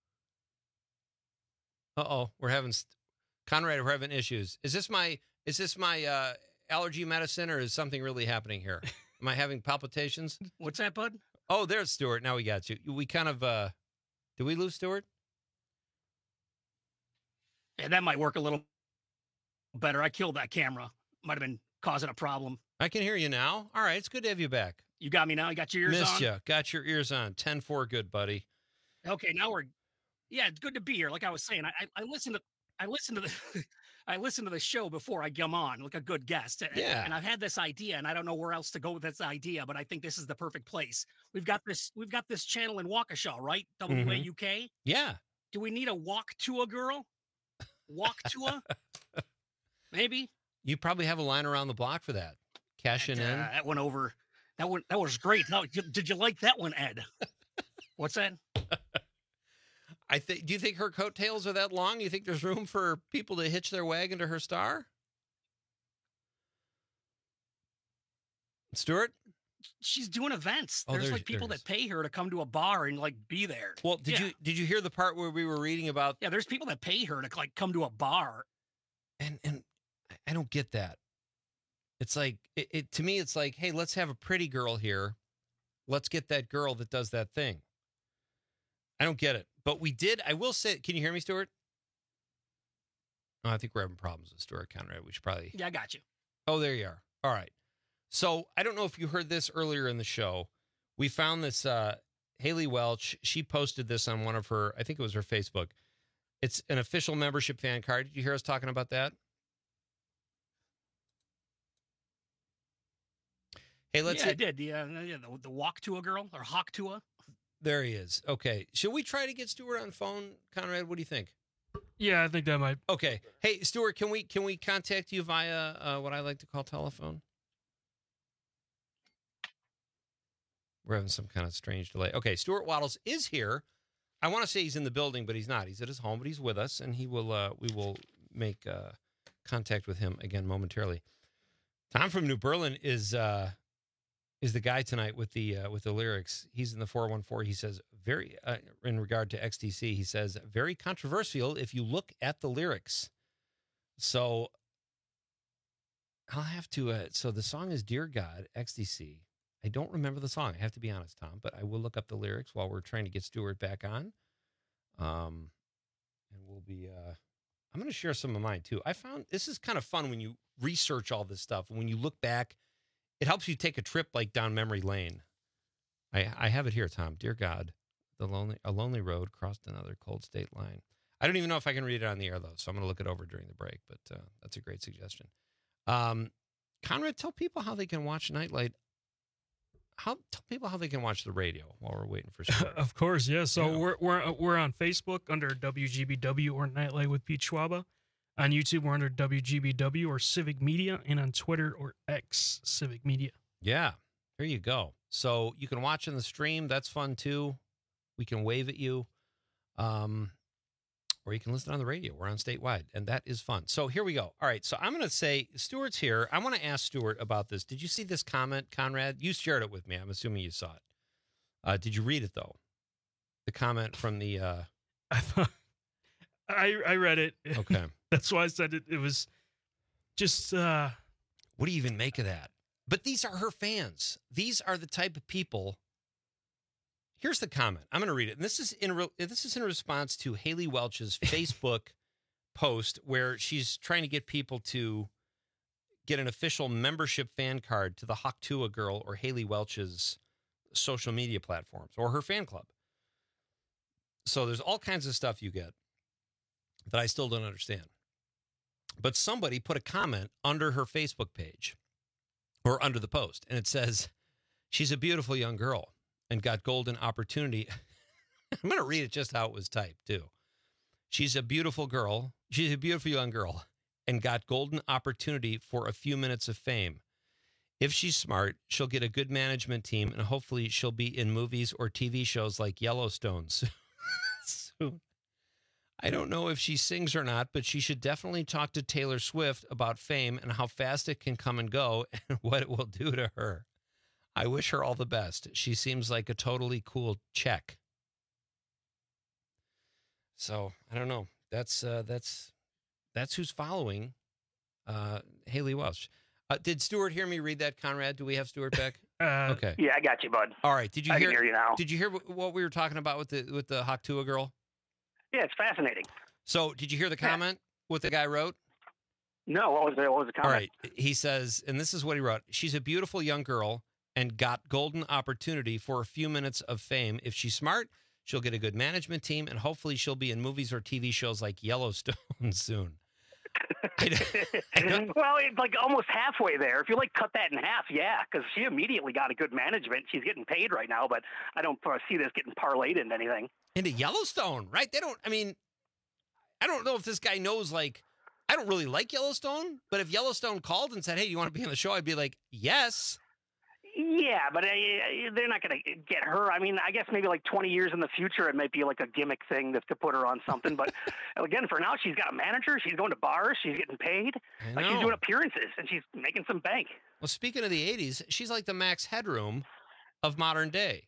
Uh-oh, we're having st- Conrad, we're having issues. Is this my is this my uh, allergy medicine, or is something really happening here? Am I having palpitations? What's that, bud? Oh, there's Stuart. Now we got you. We kind of, uh, did we lose Stuart? Yeah, that might work a little better. I killed that camera. Might have been causing a problem. I can hear you now. All right, it's good to have you back. You got me now? You got your ears Missed on? you. Got your ears on. ten four, good, buddy. Okay, now we're, yeah, it's good to be here. Like I was saying, I, I, I listen to, I listen to the, I listen to the show before I come on, like a good guest. And, Yeah. and I've had this idea, and I don't know where else to go with this idea, but I think this is the perfect place. We've got this, we've got this channel in Waukesha, right? W A U K. Yeah. Do we need a walk to a girl? Walk to a? Maybe. You probably have a line around the block for that. Cashing Uh, in. that went over. That one, that was great. Now, did did you like that one, Ed? What's that? I think. Do you think her coattails are that long? You think there's room for people to hitch their wagon to her star? Stuart? She's doing events. Oh, There's there's- like people there that pay her to come to a bar and like be there. Well, did Yeah. you did you hear the part where we were reading about? Yeah, there's people that pay her to like come to a bar. And and I- I don't get that. It's like it, it to me. It's like, hey, let's have a pretty girl here. Let's get that girl that does that thing. I don't get it. But we did. I will say. Can you hear me, Stuart? Oh, I think we're having problems with Stuart Conrad. We should probably. Yeah, I got you. Oh, there you are. All right. So I don't know if you heard this earlier in the show. We found this uh, Haley Welch. She posted this on one of her, I think it was her Facebook. It's an official membership fan card. Did you hear us talking about that? Hey, let's yeah, hit- I did. The, uh, yeah, the, the walk to a girl or hawk to a. There he is. Okay. Should we try to get Stuart on phone, Conrad? What do you think? Yeah, I think that might. Okay. Hey, Stuart, can we can we contact you via uh, what I like to call telephone? We're having some kind of strange delay. Okay, Stuart Waddles is here. I want to say he's in the building, but he's not. He's at his home, but he's with us, and he will. Uh, we will make uh, contact with him again momentarily. Tom from New Berlin is uh, is the guy tonight with the uh, with the lyrics. He's in the four one four. He says very uh, in regard to X T C. He says very controversial if you look at the lyrics. So I'll have to. Uh, so the song is "Dear God," X T C. I don't remember the song. I have to be honest, Tom, but I will look up the lyrics while we're trying to get Stuart back on. Um, and we'll be. Uh, I'm going to share some of mine too. I found this is kind of fun when you research all this stuff. When you look back, it helps you take a trip like down memory lane. I I have it here, Tom. Dear God, the lonely a lonely road crossed another cold state line. I don't even know if I can read it on the air though, so I'm going to look it over during the break. But uh, that's a great suggestion. Um, Conrad, tell people how they can watch Nightlight. How tell people how they can watch the radio while we're waiting for Stuart. Of course, yeah. So Yeah. we're we're we're on Facebook under W G B W or Nightlight with Pete Schwaba. On YouTube, we're under W G B W or Civic Media, and on Twitter or X Civic Media. Yeah, there you go. So you can watch in the stream. That's fun too. We can wave at you. Um, or you can listen on the radio. We're on statewide, and that is fun. So here we go. All right, so I'm going to say, Stuart's here. I want to ask Stuart about this. Did you see this comment, Conrad? You shared it with me. I'm assuming you saw it. Uh, did you read it, though? The comment from the... Uh... I thought I I read it. Okay. That's why I said it. It was just... Uh... What do you even make of that? But these are her fans. These are the type of people... Here's the comment. I'm going to read it. And this is in re- this is in response to Haley Welch's Facebook post where she's trying to get people to get an official membership fan card to the Haktua Girl or Haley Welch's social media platforms or her fan club. So there's all kinds of stuff you get that I still don't understand. But somebody put a comment under her Facebook page or under the post, and it says, "She's a beautiful young girl and got golden opportunity." I'm going to read it just how it was typed, too. She's a beautiful girl. She's a beautiful young girl and got golden opportunity for a few minutes of fame. If she's smart, she'll get a good management team, and hopefully she'll be in movies or T V shows like Yellowstone soon. I don't know if she sings or not, but she should definitely talk to Taylor Swift about fame and how fast it can come and go and what it will do to her. I wish her all the best. She seems like a totally cool check. So I don't know. That's uh, that's that's who's following uh, Haley Welch. Uh, did Stuart hear me read that, Conrad? Do we have Stuart back? Uh, okay. Yeah, I got you, bud. All right. Did you I hear? can hear you now. Did you hear what, what we were talking about with the with the Haktua girl? Yeah, it's fascinating. So did you hear the comment? What the guy wrote? No, what was the what was the comment? All right. He says, and this is what he wrote: "She's a beautiful young girl and got golden opportunity for a few minutes of fame. If she's smart, she'll get a good management team, and hopefully she'll be in movies or T V shows like Yellowstone soon." I don't, I don't, well, it's like almost halfway there. If you like cut that in half, yeah, because she immediately got a good management. She's getting paid right now, but I don't see this getting parlayed into anything. into Yellowstone, right? They don't, I mean, I don't know if this guy knows, like, I don't really like Yellowstone, but if Yellowstone called and said, "Hey, you want to be on the show?" I'd be like, yes. Yeah, but uh, they're not going to get her. I mean, I guess maybe like twenty years in the future, it might be like a gimmick thing to, to put her on something. But again, for now, she's got a manager. She's going to bars. She's getting paid. I Like she's know. doing appearances, and she's making some bank. Well, speaking of the eighties, she's like the Max Headroom of modern day.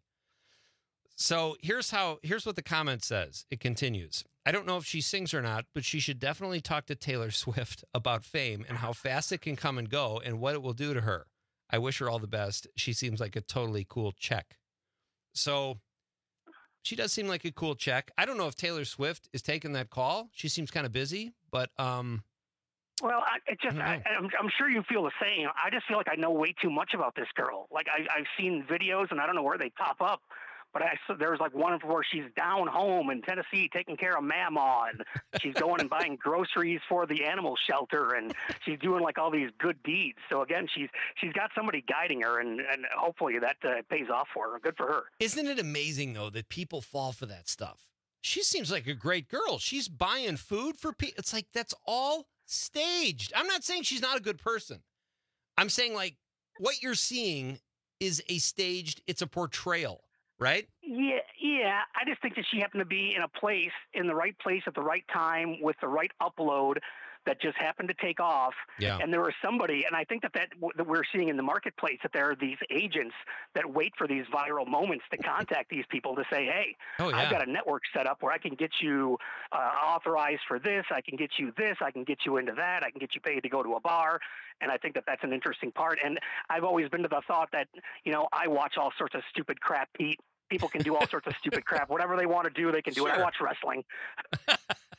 So here's how, here's what the comment says. It continues. "I don't know if she sings or not, but she should definitely talk to Taylor Swift about fame and how fast it can come and go and what it will do to her. I wish her all the best. She seems like a totally cool check." So she does seem like a cool check. I don't know if Taylor Swift is taking that call. She seems kind of busy, but um, Well, I, it just, I, I'm, I'm sure you feel the same. I just feel like I know way too much about this girl. Like I, I've seen videos, and I don't know where they pop up, but I saw there's like one where she's down home in Tennessee taking care of Mama, and she's going and buying groceries for the animal shelter, and she's doing like all these good deeds. So again, she's she's got somebody guiding her, and, and hopefully that uh, pays off for her. Good for her. Isn't it amazing, though, that people fall for that stuff? She seems like a great girl. She's buying food for people. It's like, that's all staged. I'm not saying she's not a good person. I'm saying, like, what you're seeing is a staged, it's a portrayal, right? Yeah, yeah. I just think that she happened to be in a place, in the right place at the right time with the right upload that just happened to take off. Yeah. And there was somebody, and I think that, that that we're seeing in the marketplace that there are these agents that wait for these viral moments to contact these people to say, "Hey, Oh, yeah. I've got a network set up where I can get you uh, authorized for this. I can get you this. I can get you into that. I can get you paid to go to a bar." And I think that that's an interesting part. And I've always been to the thought that, you know, I watch all sorts of stupid crap, Pete. People can do all sorts of stupid crap. Whatever they want to do, they can do it. I Sure. watch wrestling.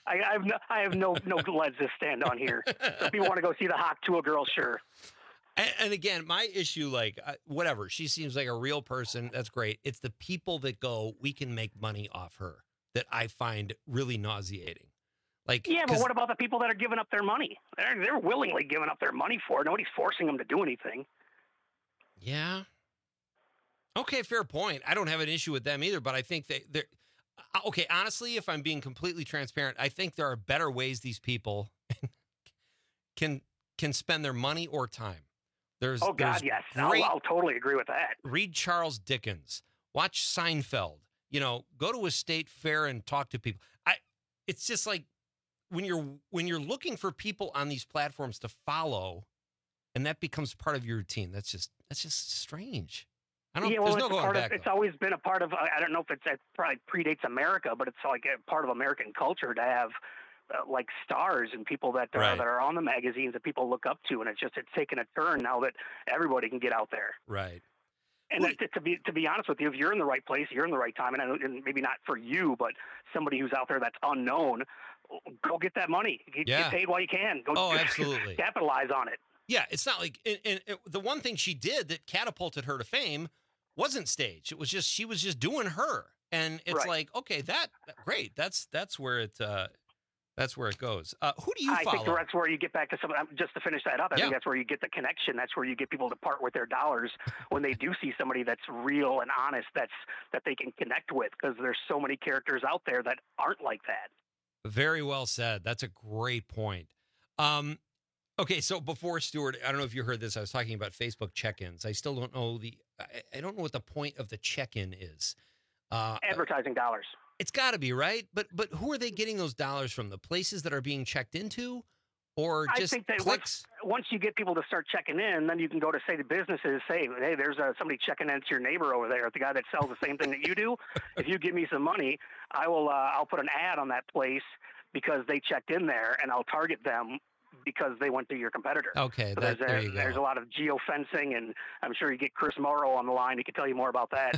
I, I have no, I have no no legs to stand on here. So if people want to go see the Hawk Tuah girl, sure. And, and again, my issue, like, uh, whatever, she seems like a real person. That's great. It's the people that go, we can make money off her, that I find really nauseating. Like, yeah, but what about the people that are giving up their money? They're, they're willingly giving up their money for it. Nobody's forcing them to do anything. Yeah. Okay, fair point. I don't have an issue with them either, but I think that they're okay. Honestly, if I'm being completely transparent, I think there are better ways these people can can spend their money or time. There's oh God, there's yes, great, I'll, I'll totally agree with that. Read Charles Dickens, watch Seinfeld. You know, go to a state fair and talk to people. I. It's just like when you're when you're looking for people on these platforms to follow, and that becomes part of your routine. That's just that's just strange. I don't. Yeah, well, there's no it's, going part back. of, it's always been a part of. I don't know if it's it probably predates America, but it's like a part of American culture to have uh, like stars and people that are, Right. that are on the magazines that people look up to, and it's just it's taken a turn now that everybody can get out there. Right. And that, to be to be honest with you, if you're in the right place, you're in the right time, and, I, and maybe not for you, but somebody who's out there that's unknown, go get that money. Get, Yeah. get paid while you can. Go Oh, absolutely. capitalize on it. Yeah, it's not like and, and it- the one thing she did that catapulted her to fame wasn't staged. It was just she was just doing her, and it's Right. like okay, that great. That's that's where it uh, that's where it goes. Uh, who do you I follow? think that's where you get back to some. Just to finish that up, I Yeah. think that's where you get the connection. That's where you get people to part with their dollars when they do see somebody that's real and honest. That's that they can connect with, because there's so many characters out there that aren't like that. Very well said. That's a great point. Um, okay, so before Stuart, I don't know if you heard this. I was talking about Facebook check-ins. I still don't know the. I, I don't know what the point of the check-in is. Uh, Advertising dollars. It's got to be, right? But but who are they getting those dollars from? The places that are being checked into, or just I think that clicks? once, once you get people to start checking in, then you can go to say the businesses, say, hey, there's uh, somebody checking into your neighbor over there, the guy that sells the same thing that you do. If you give me some money, I will. Uh, I'll put an ad on that place because they checked in there, and I'll target them because they went to your competitor. Okay, So that, there's, there a, you go. there's a lot of geofencing, and I'm sure you get Chris Morrow on the line. He can tell you more about that.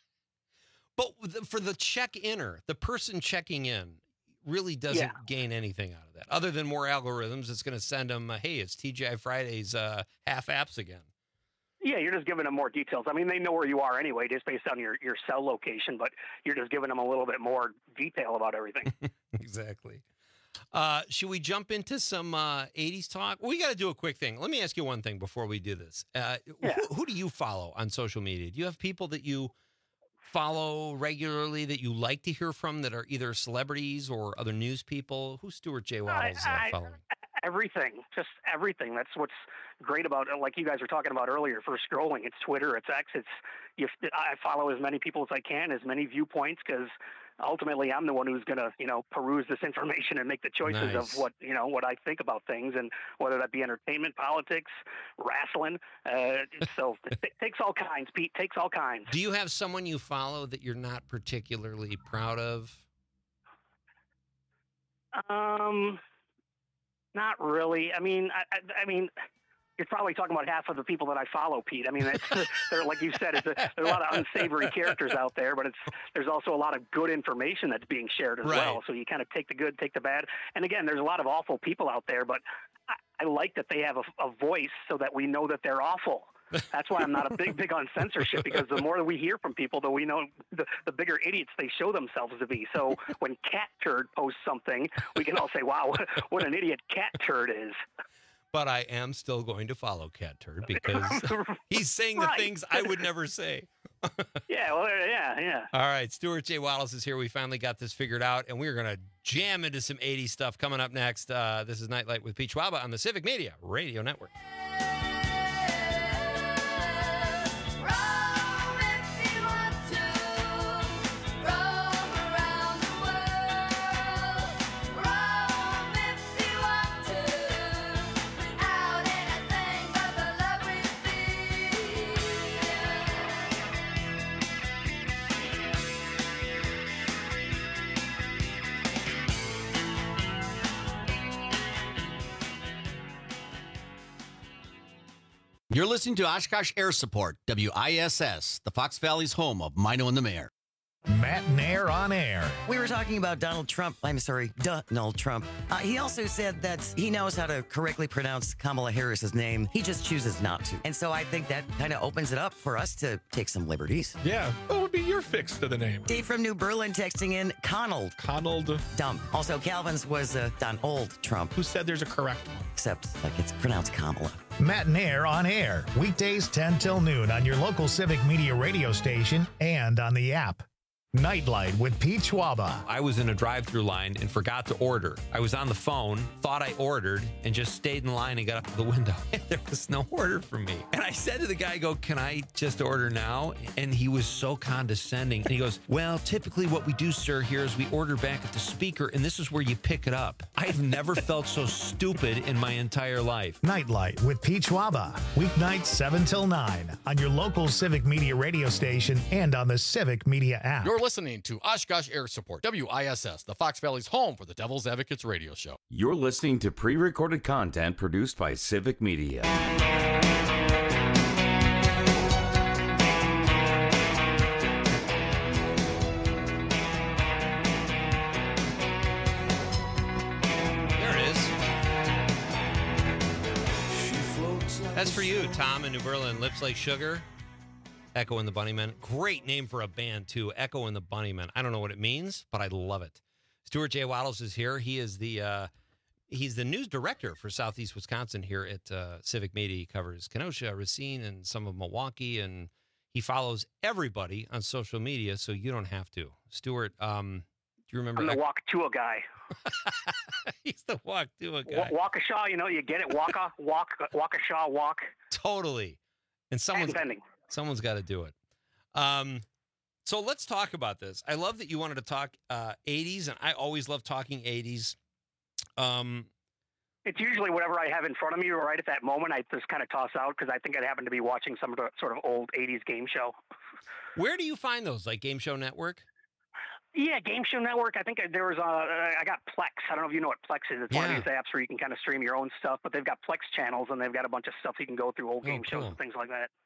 But the, for the check-inner, the person checking in really doesn't Yeah. gain anything out of that, other than more algorithms. It's going to send them, uh, hey, it's T G I Fridays uh, half apps again. Yeah, you're just giving them more details. I mean, they know where you are anyway, just based on your, your cell location, but you're just giving them a little bit more detail about everything. Exactly. Uh, should we jump into some uh, eighties talk? We got to do a quick thing. Let me ask you one thing before we do this. Uh, Yeah. who, who do you follow on social media? Do you have people that you follow regularly that you like to hear from that are either celebrities or other news people? Who's Stuart J. Waddles uh, I- following? Everything, just everything. That's what's great about it. Like you guys were talking about earlier, for scrolling, it's Twitter, it's X, it's you. I follow as many people as I can, as many viewpoints, because ultimately I'm the one who's going to, you know, peruse this information and make the choices Nice. of what, you know, what I think about things, and whether that be entertainment, politics, wrestling. Uh, so it t- takes all kinds, Pete. Takes all kinds. Do you have someone you follow that you're not particularly proud of? Um. Not really. I mean, I, I, I mean, you're probably talking about half of the people that I follow, Pete. I mean, it's, they're like you said, it's a, there's a lot of unsavory characters out there, but it's there's also a lot of good information that's being shared as Right. well. So you kind of take the good, take the bad. And again, there's a lot of awful people out there, but I, I like that they have a, a voice so that we know that they're awful. That's why I'm not a big, big on censorship, because the more that we hear from people, the we know the, the bigger idiots they show themselves to be. So when Cat Turd posts something, we can all say, wow, what, what an idiot Cat Turd is. But I am still going to follow Cat Turd because he's saying Right. the things I would never say. Yeah, well, yeah, yeah. All right, Stuart J. Waddles is here. We finally got this figured out, and we're going to jam into some eighties stuff coming up next. Uh, this is Nightlight with Pete Schwaba on the Civic Media Radio Network. You're listening to Oshkosh Air Support, W I S S, the Fox Valley's home of Mino and the Mayor. Matt Nair on air. We were talking about Donald Trump. I'm sorry, Donald Trump. Uh, he also said that he knows how to correctly pronounce Kamala Harris's name. He just chooses not to. And so I think that kind of opens it up for us to take some liberties. Yeah, what would be your fix to the name? Dave from New Berlin texting in Conald. Conald. Dumb. Also, Calvin's was uh, Donald Trump. Who said there's a correct one? Except, like, it's pronounced Kamala. Matt Nair on air. Weekdays ten till noon on your local Civic Media radio station and on the app. Nightlight with Pete Schwaba. I was in a drive-through line and forgot to order. I was on the phone, thought I ordered, and just stayed in line and got up to the window. And there was no order for me. And I said to the guy, I go, can I just order now? And he was so condescending. And he goes, well, typically what we do, sir, here is we order back at the speaker, and this is where you pick it up. I've never felt so stupid in my entire life. Nightlight with Pete Schwaba. Weeknights seven till nine on your local Civic Media radio station and on the Civic Media app. You're listening to Oshkosh Air Support, W I S S, the Fox Valley's home for the Devil's Advocates radio show. You're listening to pre-recorded content produced by Civic Media. There it is. That's for you, Tom in New Berlin. Lips Like Sugar. Echo and the Bunnymen. Great name for a band, too. Echo and the Bunnymen. I don't know what it means, but I love it. Stuart J. Waddles is here. He is the uh, he's the news director for Southeast Wisconsin here at uh, Civic Media. He covers Kenosha, Racine, and some of Milwaukee, and he follows everybody on social media, so you don't have to. Stuart, um, do you remember? I'm the Echo? Waukesha guy. He's the Waukesha guy. Wa- Waukesha, you know, you get it. Waka, walk, Waukesha, walk. Totally. And someone's Pending. Someone's got to do it. Um, so let's talk about this. I love that you wanted to talk uh, eighties, and I always love talking eighties. Um, It's usually whatever I have in front of me right at that moment, I just kind of toss out because I think I happen to be watching some of the sort of old eighties game show. Where do you find those? Like Game Show Network? Yeah, Game Show Network. I think there was a, I got Plex. I don't know if you know what Plex is. It's one of Yeah. these apps where you can kind of stream your own stuff, but they've got Plex channels and they've got a bunch of stuff you can go through old game Oh, shows cool. and things like that.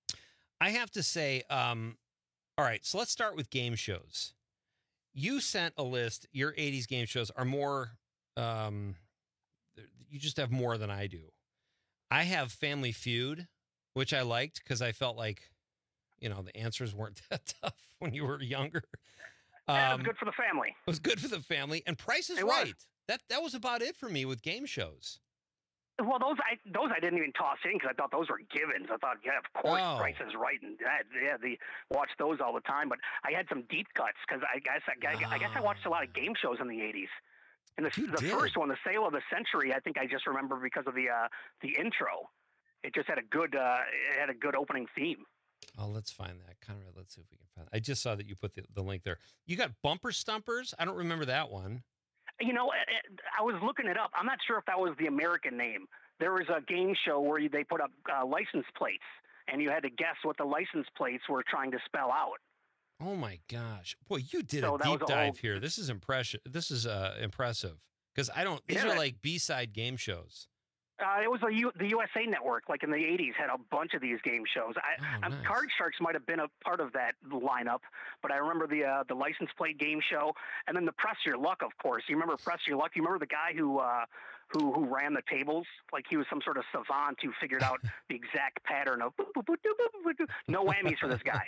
I have to say, um, all right, so let's start with game shows. You sent a list. Your eighties game shows are more, um, you just have more than I do. I have Family Feud, which I liked because I felt like, you know, the answers weren't that tough when you were younger. Yeah, it Um, was good for the family. It was good for the family. And Price is It was. Right. That that was about it for me with game shows. Well, those I those I didn't even toss in because I thought those were givens. I thought, yeah, of course, Oh. Price is Right, and that, yeah, the watch those all the time. But I had some deep cuts because I guess I, I, I guess I watched a lot of game shows in the eighties. And the, the did. first one, the Sale of the Century, I think I just remember because of the uh, the intro. It just had a good uh, it had a good opening theme. Oh, let's find that. Conrad, let's see if we can find it. I just saw that you put the, the link there. You got Bumper Stumpers? I don't remember that one. You know, I was looking it up. I'm not sure if that was the American name. There was a game show where you, they put up uh, license plates, and you had to guess what the license plates were trying to spell out. Oh my gosh, boy, you did So a that deep was a dive whole- here. This is impression. This is uh, impressive because I don't. These Yeah, are that- like B-side game shows. Uh, it was a U, the U S A Network, like in the eighties, had a bunch of these game shows. I, Oh, um, nice. Card Sharks might have been a part of that lineup, but I remember the uh, the license plate game show, and then the Press Your Luck, of course. You remember Press Your Luck? You remember the guy who uh, who who ran the tables? Like he was some sort of savant who figured out the exact pattern of boop, boop, boop, boop, boop, boop, boop. No whammies for this guy.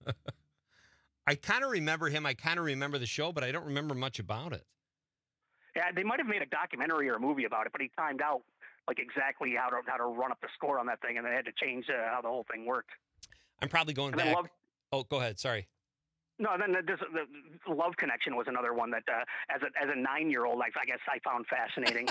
I kind of remember him. I kind of remember the show, but I don't remember much about it. Yeah, they might have made a documentary or a movie about it, but he timed out like exactly how to how to run up the score on that thing, and they had to change uh, how the whole thing worked. I'm probably going And then back. Love- Oh, go ahead. Sorry. No, then the, this, the Love Connection was another one that, uh, as a as a nine year old, I, I guess I found fascinating.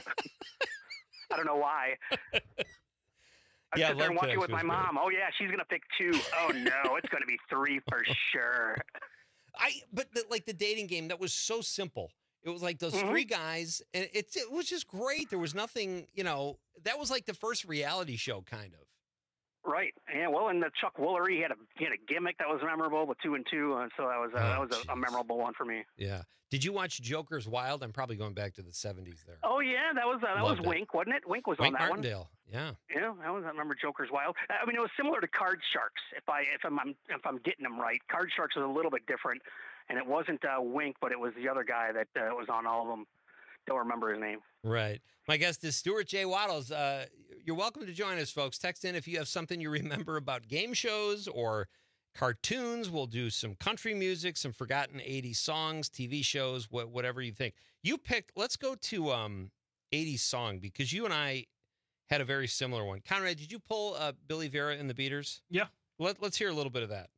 I don't know why. I Yeah, sit there and Love watch it with my Connection was mom. Oh yeah, she's gonna pick two. Oh no, it's gonna be three for sure. I but the, like the dating game that was so simple. It was like those Mhm. three guys, and it it was just great. There was nothing, you know. That was like the first reality show, kind of. Right. Yeah. Well, and the Chuck Woolery, he had a he had a gimmick that was memorable with two and two, and so that was uh, that Oh, was a, a memorable one for me. Yeah. Did you watch Joker's Wild? I'm probably going back to the seventies there. Oh yeah, that was uh, that Loved was it. Wink, wasn't it? Wink was Wink on that Martindale. Yeah. one. Yeah, that was. I remember Joker's Wild. I mean, it was similar to Card Sharks. If I if I'm I'm- if I'm getting them right, Card Sharks was a little bit different. and it wasn't uh, Wink, but it was the other guy that uh, was on all of them. Don't remember his name. Right. My guest is Stuart J. Wattles. Uh, you're welcome to join us, folks. Text in if you have something you remember about game shows or cartoons. We'll do some country music, some forgotten eighties songs, T V shows, wh- whatever you think. You pick, let's go to um, eighties song, because you and I had a very similar one. Conrad, did you pull uh, Billy Vera and the Beaters? Yeah. Let, let's hear a little bit of that.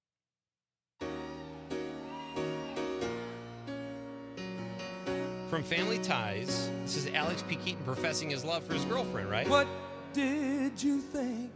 From Family Ties, this is Alex P. Keaton professing his love for his girlfriend, right? What did you think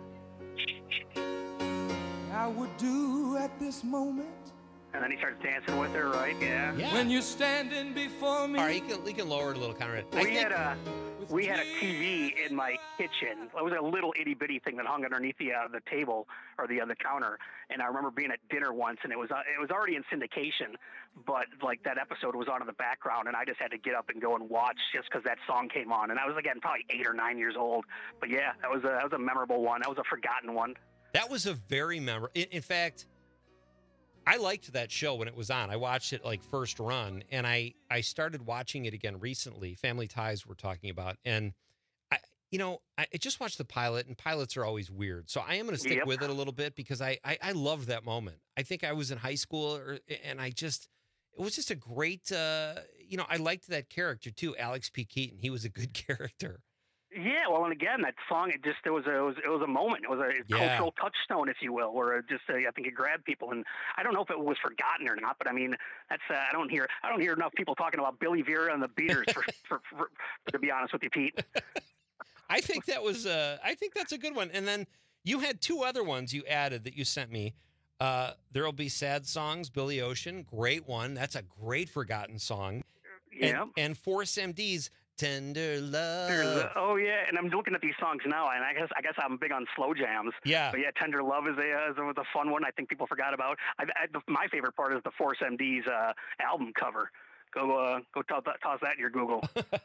I would do at this moment? And then he starts dancing with her, right? Yeah. Yeah. When you're standing before me. All right, you can, you can lower it a little, Conrad. I We think- had a we had a T V in my kitchen. It was a little itty bitty thing that hung underneath the uh, the table or the uh, the counter. And I remember being at dinner once, and it was uh, it was already in syndication, but like that episode was on in the background, and I just had to get up and go and watch just because that song came on. And I was again probably eight or nine years old. But yeah, that was a that was a memorable one. That was a forgotten one. That was a very memorable. In, in fact, I liked that show when it was on. I watched it like first run, and I, I started watching it again recently. Family Ties we're talking about. And, I, you know, I just watched the pilot, and pilots are always weird. So I am going to stick Yep. with it a little bit because I, I, I loved that moment. I think I was in high school, or, and I just, it was just a great, uh, you know, I liked that character too, Alex P. Keaton. He was a good character. Yeah, well, and again, that song, it just it was a it was, it was a moment. It was a Yeah. cultural touchstone, if you will, where it just uh, I think it grabbed people. And I don't know if it was forgotten or not, but I mean, that's uh, I don't hear I don't hear enough people talking about Billy Vera and the Beaters. For, for, for, for to be honest with you, Pete. I think that was uh I think that's a good one. And then you had two other ones you added that you sent me. Uh There'll Be Sad Songs, Billy Ocean, great one. That's a great forgotten song. Yeah. And, and Force M D's Tender Love. There's a- oh yeah, and I'm looking at these songs now, and I guess I guess I'm big on slow jams. Yeah. But yeah, Tender Love is a is a, was a fun one. I think people forgot about. I, I, the, my favorite part is the Force M D's uh, album cover. Go uh, go toss that, toss that in your Google.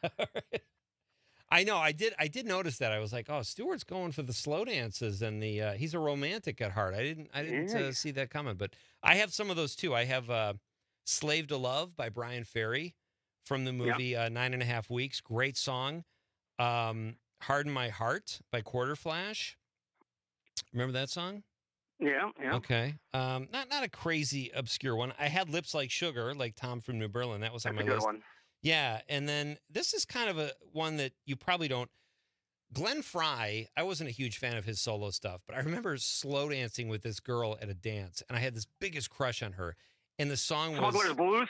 I know, I did I did notice that. I was like, oh, Stewart's going for the slow dances, and the uh, he's a romantic at heart. I didn't I didn't Yeah. uh, see that coming, but I have some of those too. I have uh, Slave to Love by Brian Ferry from the movie uh, Nine and a Half Weeks. Great song. Um, Harden My Heart by Quarter Flash. Remember that song? Yeah, yeah. Okay. Um, not not a crazy obscure one. I had Lips Like Sugar, like Tom from New Berlin. That was on That's my a good list. one. Yeah, and then this is kind of a one that you probably don't. Glenn Fry, I wasn't a huge fan of his solo stuff, but I remember slow dancing with this girl at a dance, and I had this biggest crush on her. And the song was Smuggler's Blues.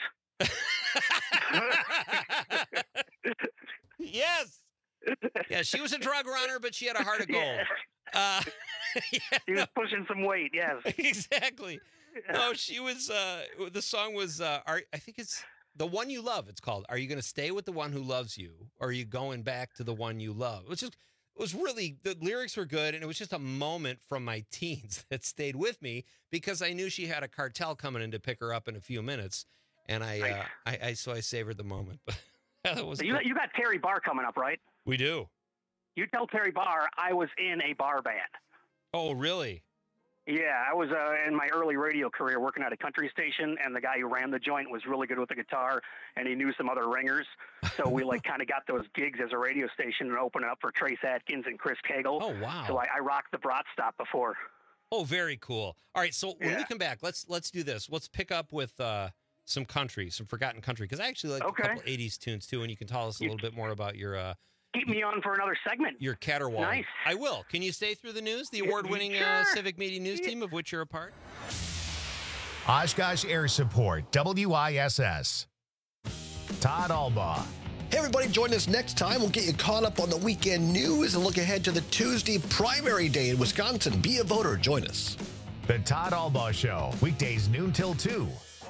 Yes. Yeah, she was a drug runner, but she had a heart of gold. Yeah. Uh, He was pushing some weight. Yes. exactly. No, she was. Uh, the song was. Uh, are, I think it's The One You Love. It's called. Are you going to stay with the one who loves you, or are you going back to the one you love? It was just. It was really, the lyrics were good, and it was just a moment from my teens that stayed with me because I knew she had a cartel coming in to pick her up in a few minutes, and I, Right. uh, I, I so I savored the moment. That was So you cool. got, you got Terry Barr coming up, right? We do. You tell Terry Barr I was in a bar band. Oh, really? Yeah, I was uh, in my early radio career working at a country station, and the guy who ran the joint was really good with the guitar, and he knew some other ringers. So we like kind of got those gigs as a radio station and opening up for Trace Atkins and Chris Cagle. Oh, wow. So I, I rocked the Brat Stop before. Oh, very cool. All right, so when we Yeah. come back, let's let's do this. Let's pick up with uh, some country, some forgotten country, because I actually like Okay. a couple eighties tunes too, and you can tell us a little bit more about your uh, Keep me on for another segment. your caterwauling. Nice. I will. Can you stay through the news? The Yeah, award-winning uh, sure. Civic Media News team of which you're a part. Oshkosh Air Support, W I S S. Todd Albaugh. Hey, everybody, join us next time. We'll get you caught up on the weekend news and look ahead to the Tuesday primary day in Wisconsin. Be a voter. Join us. The Todd Albaugh Show, weekdays noon till two.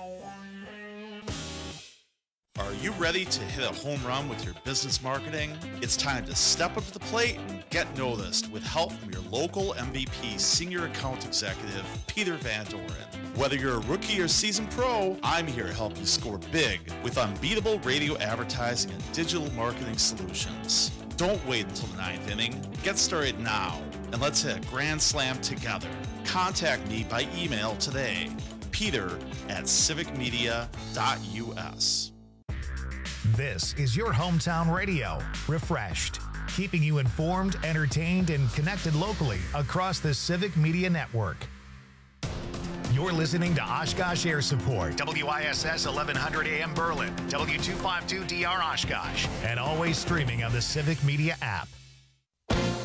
Are you ready to hit a home run with your business marketing? It's time to step up to the plate and get noticed with help from your local M V P Senior Account Executive, Peter Van Doren. Whether you're a rookie or seasoned pro, I'm here to help you score big with unbeatable radio advertising and digital marketing solutions. Don't wait until the ninth inning. Get started now, and let's hit a grand slam together. Contact me by email today. Peter at civic media dot U S. This is your hometown radio, Refreshed, keeping you informed, entertained, and connected locally across the Civic Media Network. You're listening to Oshkosh Air Support, W I S S eleven hundred A M Berlin, W two fifty-two D R Oshkosh, and always streaming on the Civic Media app.